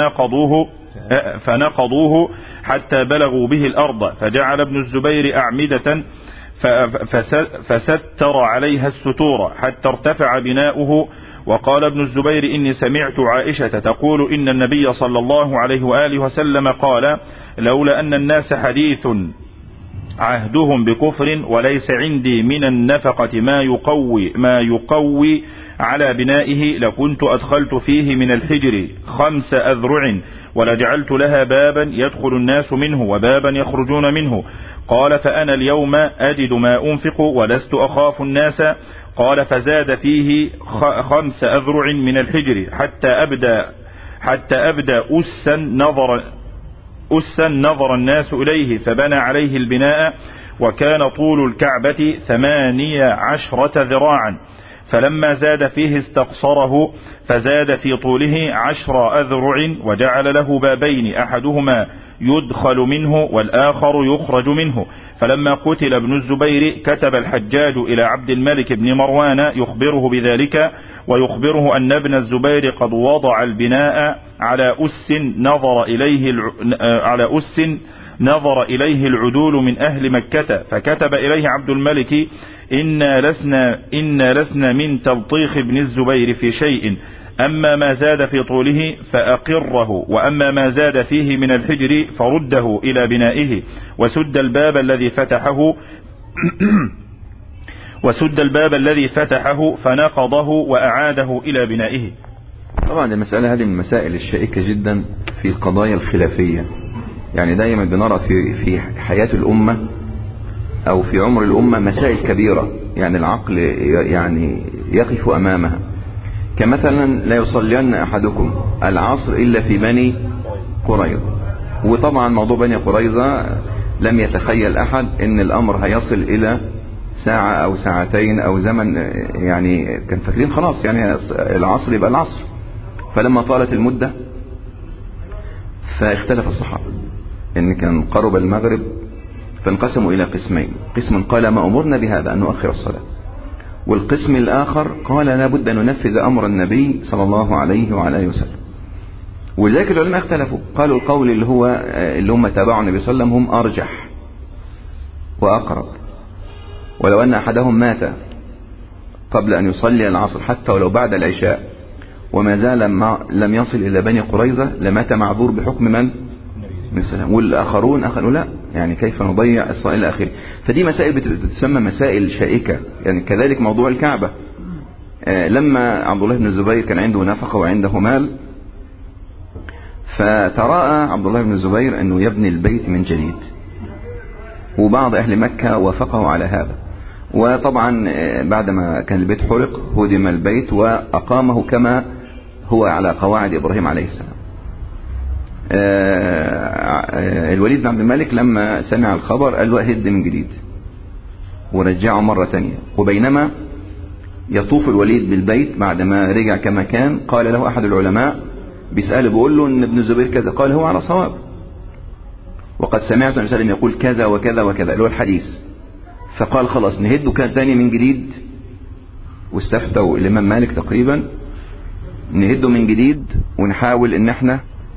فنقضوه حتى بلغوا به الأرض. فجعل ابن الزبير أعمدة فستر عليها الستور حتى ارتفع بناؤه. وقال ابن الزبير إني سمعت عائشة تقول إن النبي صلى الله عليه وآله وسلم قال لولا أن الناس حديث عهدهم بكفر وليس عندي من النفقة ما يقوي على بنائه لكنت أدخلت فيه من الحجر 5 أذرع ولجعلت لها بابا يدخل الناس منه وبابا يخرجون منه. قال فأنا اليوم أجد ما أنفق ولست أخاف الناس. قال فزاد فيه 5 أذرع من الحجر حتى أبدى أسا نظر الناس إليه فبنى عليه البناء وكان طول الكعبة 18 ذراعا. فلما زاد فيه استقصره فزاد في طوله 10 أذرع وجعل له بابين أحدهما يدخل منه والآخر يخرج منه. فلما قتل ابن الزبير كتب الحجاج إلى عبد الملك بن مروان يخبره بذلك ويخبره أن ابن الزبير قد وضع البناء على أس نظر إليه العدول من أهل مكة. فكتب إليه عبد الملك إنا لسنا من تلطيخ ابن الزبير في شيء أما ما زاد في طوله فأقره وأما ما زاد فيه من الحجر فرده إلى بنائه وسد الباب الذي فتحه فنقضه وأعاده إلى بنائه. طبعا المسألة هذه من المسائل الشائكة جدا في القضايا الخلافية. يعني دائما بنرى في حياة الأمة أو في عمر الأمة مسائل كبيرة يعني العقل يعني يقف أمامها. كمثلا لا يصلين أحدكم العصر إلا في بني قريظة. وطبعا موضوع بني قريظة لم يتخيل أحد أن الأمر هيصل إلى ساعة أو ساعتين أو زمن. يعني كان فاكرين خلاص يعني العصر يبقى العصر. فلما طالت المدة فاختلف الصحابة إن كان قرب المغرب فانقسموا إلى قسمين. قسم قال ما أمرنا بهذا أن نؤخر الصلاة والقسم الآخر قال لا بد أن ننفذ أمر النبي صلى الله عليه وعلى آله وسلم. ولذلك العلماء اختلفوا قالوا القول اللي هم تابعوا النبي صلى الله عليه وسلم هم أرجح وأقرب. ولو أن أحدهم مات قبل أن يصلي العصر حتى ولو بعد العشاء وما زال لم يصل إلى بني قريظة لمات معذور بحكم من؟ والآخرون قالوا لا يعني كيف نضيع الصلاة إلى آخره. فدي مسائل بتسمى مسائل شائكة. يعني كذلك موضوع الكعبة لما عبد الله بن الزبير كان عنده نفقة وعنده مال فتراءى عبد الله بن الزبير أنه يبني البيت من جديد وبعض أهل مكة وافقه على هذا. وطبعا بعدما كان البيت حرق هدم البيت وأقامه كما هو على قواعد إبراهيم عليه السلام. الوليد بن عبد الملك لما سمع الخبر قال له اهد من جديد ورجعه مرة تانية. وبينما يطوف الوليد بالبيت بعدما رجع كما كان قال له أحد العلماء بيسأله بيقول له ان ابن الزبير كذا قال هو على صواب وقد سمعت النبي صلى الله عليه وسلم يقول كذا وكذا وكذا اللي هو الحديث. فقال خلاص نهده كان تاني من جديد واستفتوا الإمام مالك تقريبا نهده من جديد ونحاول ان احنا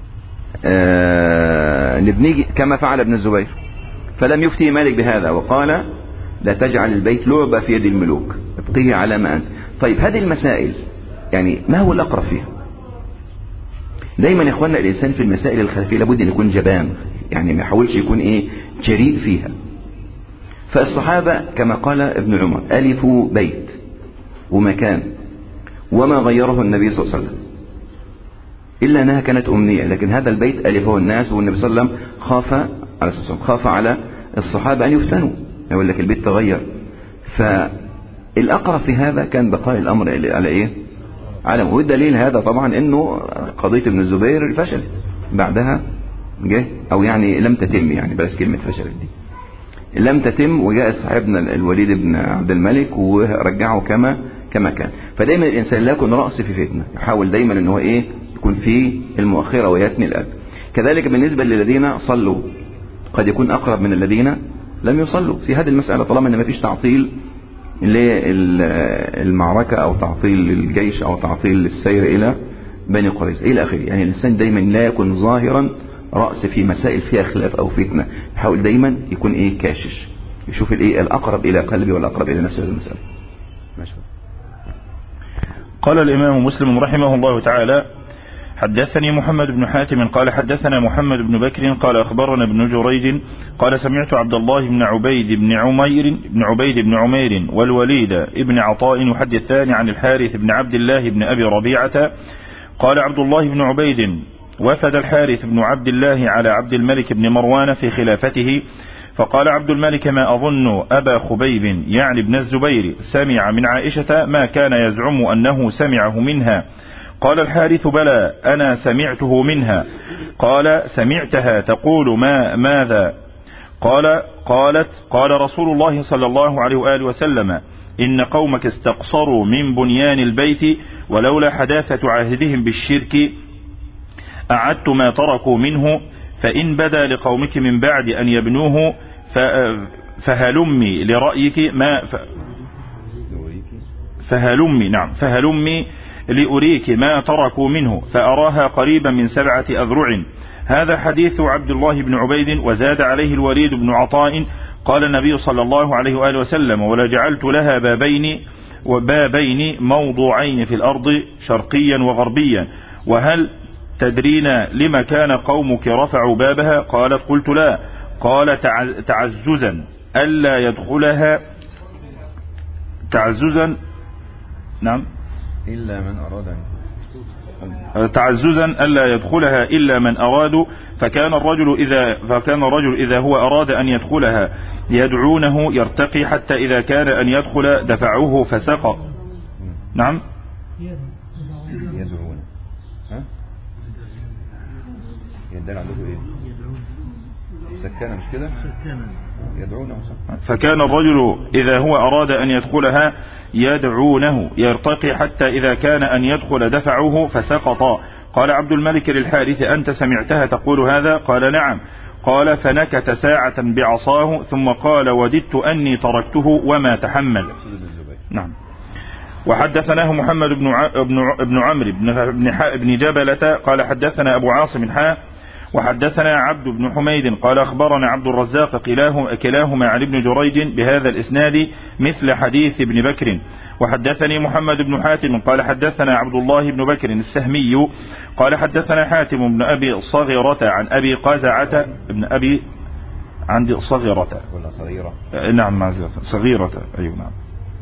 نبني كما فعل ابن الزبير. فلم يفتي مالك بهذا وقال لا تجعل البيت لعبة في يد الملوك ابقيه على ما أنت. طيب هذه المسائل يعني ما هو الأقرب فيها؟ دايما يا اخوانا الإنسان في المسائل الخلافية لابد أن يكون جبان يعني ما يحاولش يكون جريء فيها. فالصحابة كما قال ابن عمر ألفوا بيت ومكان وما غيره النبي صلى الله عليه وسلم إلا أنها كانت أمنية. لكن هذا البيت ألفه الناس والنبي صلى الله عليه وسلم خاف عليه الصلاة والسلام خاف على الصحابة أن يفتنوا، يقول لك البيت تغير. فالأقرب في هذا كان بقاء الأمر على إيه؟ على والدليل هذا طبعا إنه قضية ابن الزبير فشلت بعدها جه، أو يعني لم تتم، يعني بس كلمة فشلت دي لم تتم، وجاء صاحبنا الوليد بن عبد الملك ورجعه كما كان. فدايما الإنسان لا يكون رأس في فتنة، يحاول دايما إن هو إيه يكون في المؤخرة ويثني الأب. كذلك بالنسبة للذين صلوا قد يكون أقرب من الذين لم يصلوا في هذه المسألة، طالما إن ما فيش تعطيل للمعركة أو تعطيل للجيش أو تعطيل للسير إلى بني قريظة إلى آخره. يعني الإنسان دايما لا يكون ظاهرا رأس في مسائل فيها خلاف أو فتنة، يحاول دايما يكون إيه كاشش، يشوف الإيه الأقرب إلى قلبي والأقرب إلى نفسه هذه المسألة. ماشي. قال الإمام مسلم رحمه الله تعالى: حدثني محمد بن حاتم قال حدثنا محمد بن بكر قال أخبرنا ابن جريج قال سمعت عبد الله بن عبيد بن عمير والوليد ابن عطاء يحدثان عن الحارث بن عبد الله بن أبي ربيعة قال عبد الله بن عبيد: وفد الحارث بن عبد الله على عبد الملك بن مروان في خلافته، فقال عبد الملك: ما أظن أبا خبيب يعني ابن الزبير سمع من عائشة ما كان يزعم أنه سمعه منها. قال الحارث: بلى، أنا سمعته منها. قال: سمعتها تقول ماذا؟ قال رسول الله صلى الله عليه وآله وسلم: إن قومك استقصروا من بنيان البيت، ولولا حداثة عهدهم بالشرك أعدت ما تركوا منه، فإن بدا لقومك من بعد أن يبنوه فهلمي لرأيك فهلمي لأريك ما تركوا منه، فأراها قريبا من 7 أذرع. هذا حديث عبد الله بن عبيد. وزاد عليه الوليد بن عطاء قال النبي صلى الله عليه وآله وسلم: ولجعلت لها بابين موضوعين في الأرض شرقيا وغربيا، وهل تدرين لما كان قومك رفعوا بابها؟ قالت: قلت لا. قال: تعززا ألا يدخلها تعززا ألا يدخلها إلا من أرادوا، فكان الرجل إذا هو أراد أن يدخلها يدعونه يرتقي حتى إذا كان أن يدخل دفعوه فسقط. نعم، يدعون. يدل عندكم ايه؟ سكانة مش كده؟ يدعونه. فكان الرجل إذا هو أراد أن يدخلها يدعونه يرتقي حتى إذا كان أن يدخل دفعوه فسقط. قال عبد الملك للحارث: أنت سمعتها تقول هذا؟ قال: نعم. قال: فنكت ساعة بعصاه ثم قال: وددت أني تركته وما تحمل. نعم. وحدثناه محمد بن عمرو بن جبلة قال حدثنا أبو عاصم وحدثنا عبد بن حميد قال أخبرنا عبد الرزاق كلاهما عن ابن جريج بهذا الإسناد مثل حديث ابن بكر. وحدثني محمد بن حاتم قال حدثنا عبد الله بن بكر السهمي قال حدثنا حاتم بن أبي صغيرة عن أبي قزعة بن أبي عندي صغيرة ولا صغيرة؟ نعم صغيرة، أيوة نعم.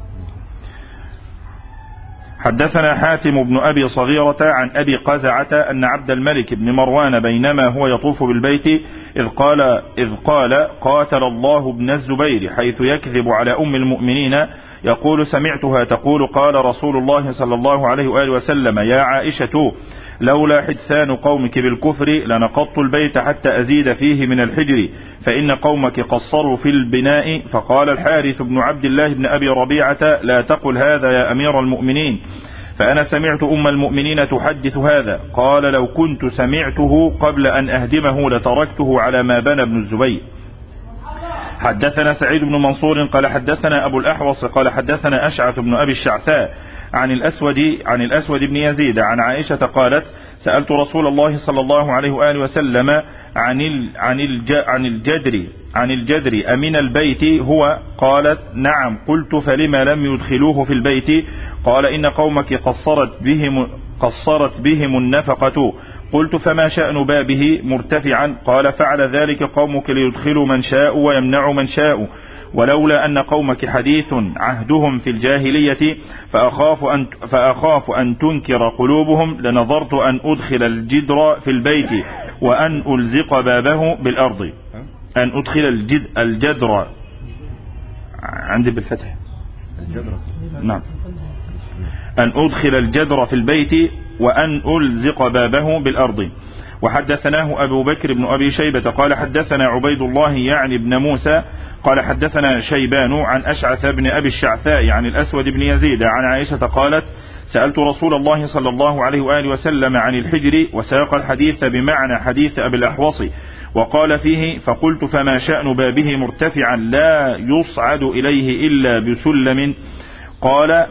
حدثنا حاتم بن أبي صغيرة عن أبي قزعة أن عبد الملك بن مروان بينما هو يطوف بالبيت إذ قال قاتل الله ابن الزبير حيث يكذب على أم المؤمنين يقول سمعتها تقول قال رسول الله صلى الله عليه وآله وسلم: يا عائشة لولا حدثان قومك بالكفر لنقضت البيت حتى أزيد فيه من الحجر، فإن قومك قصروا في البناء. فقال الحارث بن عبد الله بن أبي ربيعة: لا تقل هذا يا أمير المؤمنين، فأنا سمعت أم المؤمنين تحدث هذا. قال: لو كنت سمعته قبل أن أهدمه لتركته على ما بنى ابن الزبير. حدثنا سعيد بن منصور قال حدثنا أبو الأحوص قال حدثنا أشعث بن أبي الشعثاء عن الأسود بن يزيد عن عائشة قالت: سألت رسول الله صلى الله عليه وآله وسلم عن الجدر أمن البيت هو؟ قالت: نعم. قلت: فلما لم يدخلوه في البيت؟ قال: إن قومك قصرت بهم النفقة. قلت: فما شأن بابه مرتفعا؟ قال: فعل ذلك قومك ليدخلوا من شاء ويمنعوا من شاء، ولولا أن قومك حديث عهدهم في الجاهلية فأخاف أن تنكر قلوبهم لنظرت أن أدخل الجدر في البيت وأن ألزق بابه بالأرض. أن أدخل الجدر عندي بالفتح نعم أن أدخل الجدر في البيت وأن ألزق بابه بالأرض. وحدثناه أبو بكر بن أبي شيبة قال حدثنا عبيد الله يعني بن موسى قال حدثنا شيبان عن أشعث بن أبي الشعثاء عن الأسود بن يزيد عن عائشة قالت سألت رسول الله صلى الله عليه وآله وسلم عن الحجر وساق الحديث بمعنى حديث أبي الأحوص وقال فيه فقلت فما شأن بابه مرتفعا لا يصعد إليه إلا بسلم قال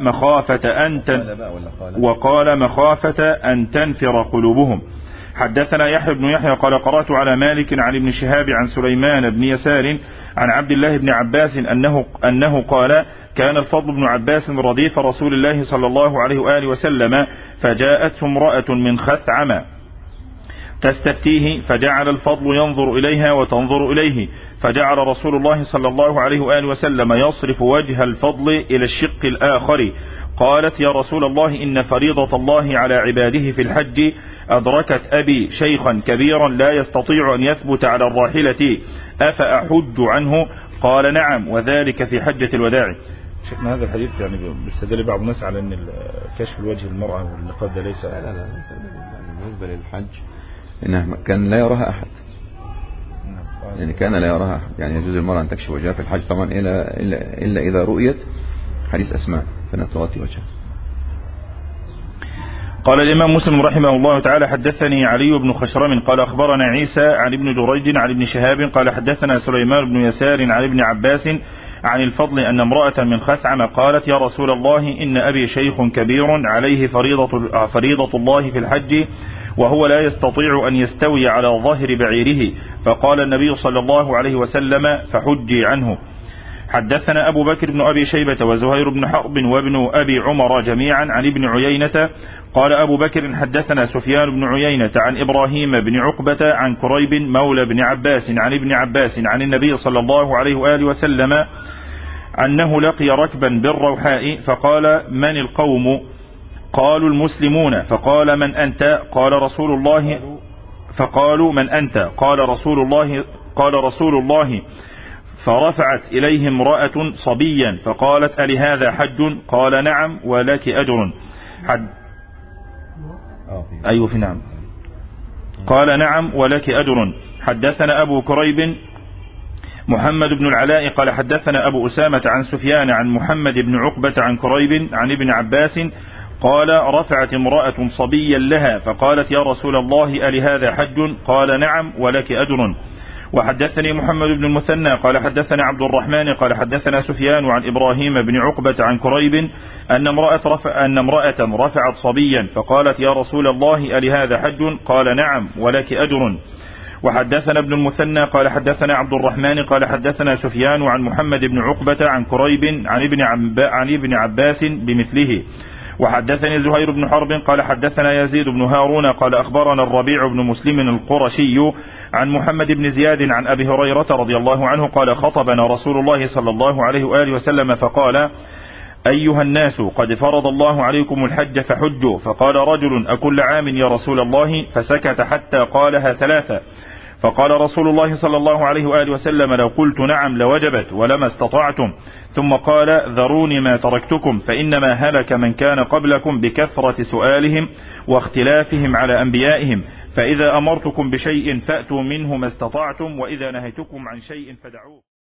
مخافة أن تنفر قلوبهم. حدثنا يحيى بن يحيى قال قرأت على مالك عن ابن شهاب عن سليمان بن يسار عن عبد الله بن عباس أنه قال كان الفضل بن عباس رديف رسول الله صلى الله عليه وآله وسلم فجاءته امرأة من خثعم تستفتيه فجعل الفضل ينظر إليها وتنظر إليه فجعل رسول الله صلى الله عليه وآله وسلم يصرف وجه الفضل إلى الشق الآخر. قالت يا رسول الله إن فريضة الله على عباده في الحج أدركت أبي شيخا كبيرا لا يستطيع أن يثبت على الراحلة أفأحج عنه قال نعم وذلك في حجة الوداع. شفنا هذا الحديث يعني بيستدل بعض الناس على أن كشف الوجه المرأة والنقاب ده ليس لا بالنسبة للحج إنه كان لا يراها أحد يعني كان لا يراها أحد يعني يجوز المرأة أن تكشف وجهها في الحج طبعا إلا إذا رؤيت حديث أسماء فإنها تغطي وجهها. قال الإمام مسلم رحمه الله تعالى حدثني علي بن خشرم قال أخبرنا عيسى عن ابن جريج عن ابن شهاب قال حدثنا سليمان بن يسار عن ابن عباس عن الفضل أن امرأة من خثعم قالت يا رسول الله إن أبي شيخ كبير عليه فريضة الله في الحج وهو لا يستطيع أن يستوي على ظهر بعيره فقال النبي صلى الله عليه وسلم فحجي عنه. حدثنا أبو بكر بن أبي شيبة وزهير بن حرب وابن أبي عمر جميعا عن ابن عيينة قال أبو بكر حدثنا سفيان بن عيينة عن إبراهيم بن عقبة عن كريب مولى بن عباس عن ابن عباس عن النبي صلى الله عليه وآله وسلم أنه لقي ركبا بالروحاء فقال من القوم قالوا المسلمون فقال من أنت قال رسول الله فقالوا من أنت قال رسول الله فرفعت إليه امرأة صبيا فقالت ألهذا حج قال نعم ولك أجر أيوة في نعم قال نعم ولك أجر. حدثنا أبو كريب محمد بن العلاء قال حدثنا أبو أسامة عن سفيان عن محمد بن عقبة عن كريب عن ابن عباس قال رفعت امرأة صبيا لها فقالت يا رسول الله ألهذا حج قال نعم ولك أجر. وحدثني محمد بن المثنى قال حدثنا عبد الرحمن قال حدثنا سفيان عن إبراهيم بن عقبة عن كريب أن امرأة رفعت صبيا فقالت يا رسول الله ألهذا حج قال نعم ولك أجر. وحدثنا ابن المثنى قال حدثنا عبد الرحمن قال حدثنا سفيان عن محمد بن عقبة عن كريب عن ابن عباس بمثله. وحدثني زهير بن حرب قال حدثنا يزيد بن هارون قال أخبرنا الربيع بن مسلم القرشي عن محمد بن زياد عن أبي هريرة رضي الله عنه قال خطبنا رسول الله صلى الله عليه وآله وسلم فقال أيها الناس قد فرض الله عليكم الحج فحجوا فقال رجل أكل عام يا رسول الله فسكت حتى قالها ثلاثة فقال رسول الله صلى الله عليه وآله وسلم لو قلت نعم لوجبت ولما استطعتم ثم قال ذروني ما تركتكم فإنما هلك من كان قبلكم بكثرة سؤالهم واختلافهم على أنبيائهم فإذا أمرتكم بشيء فأتوا منه ما استطعتم وإذا نهيتكم عن شيء فدعوه.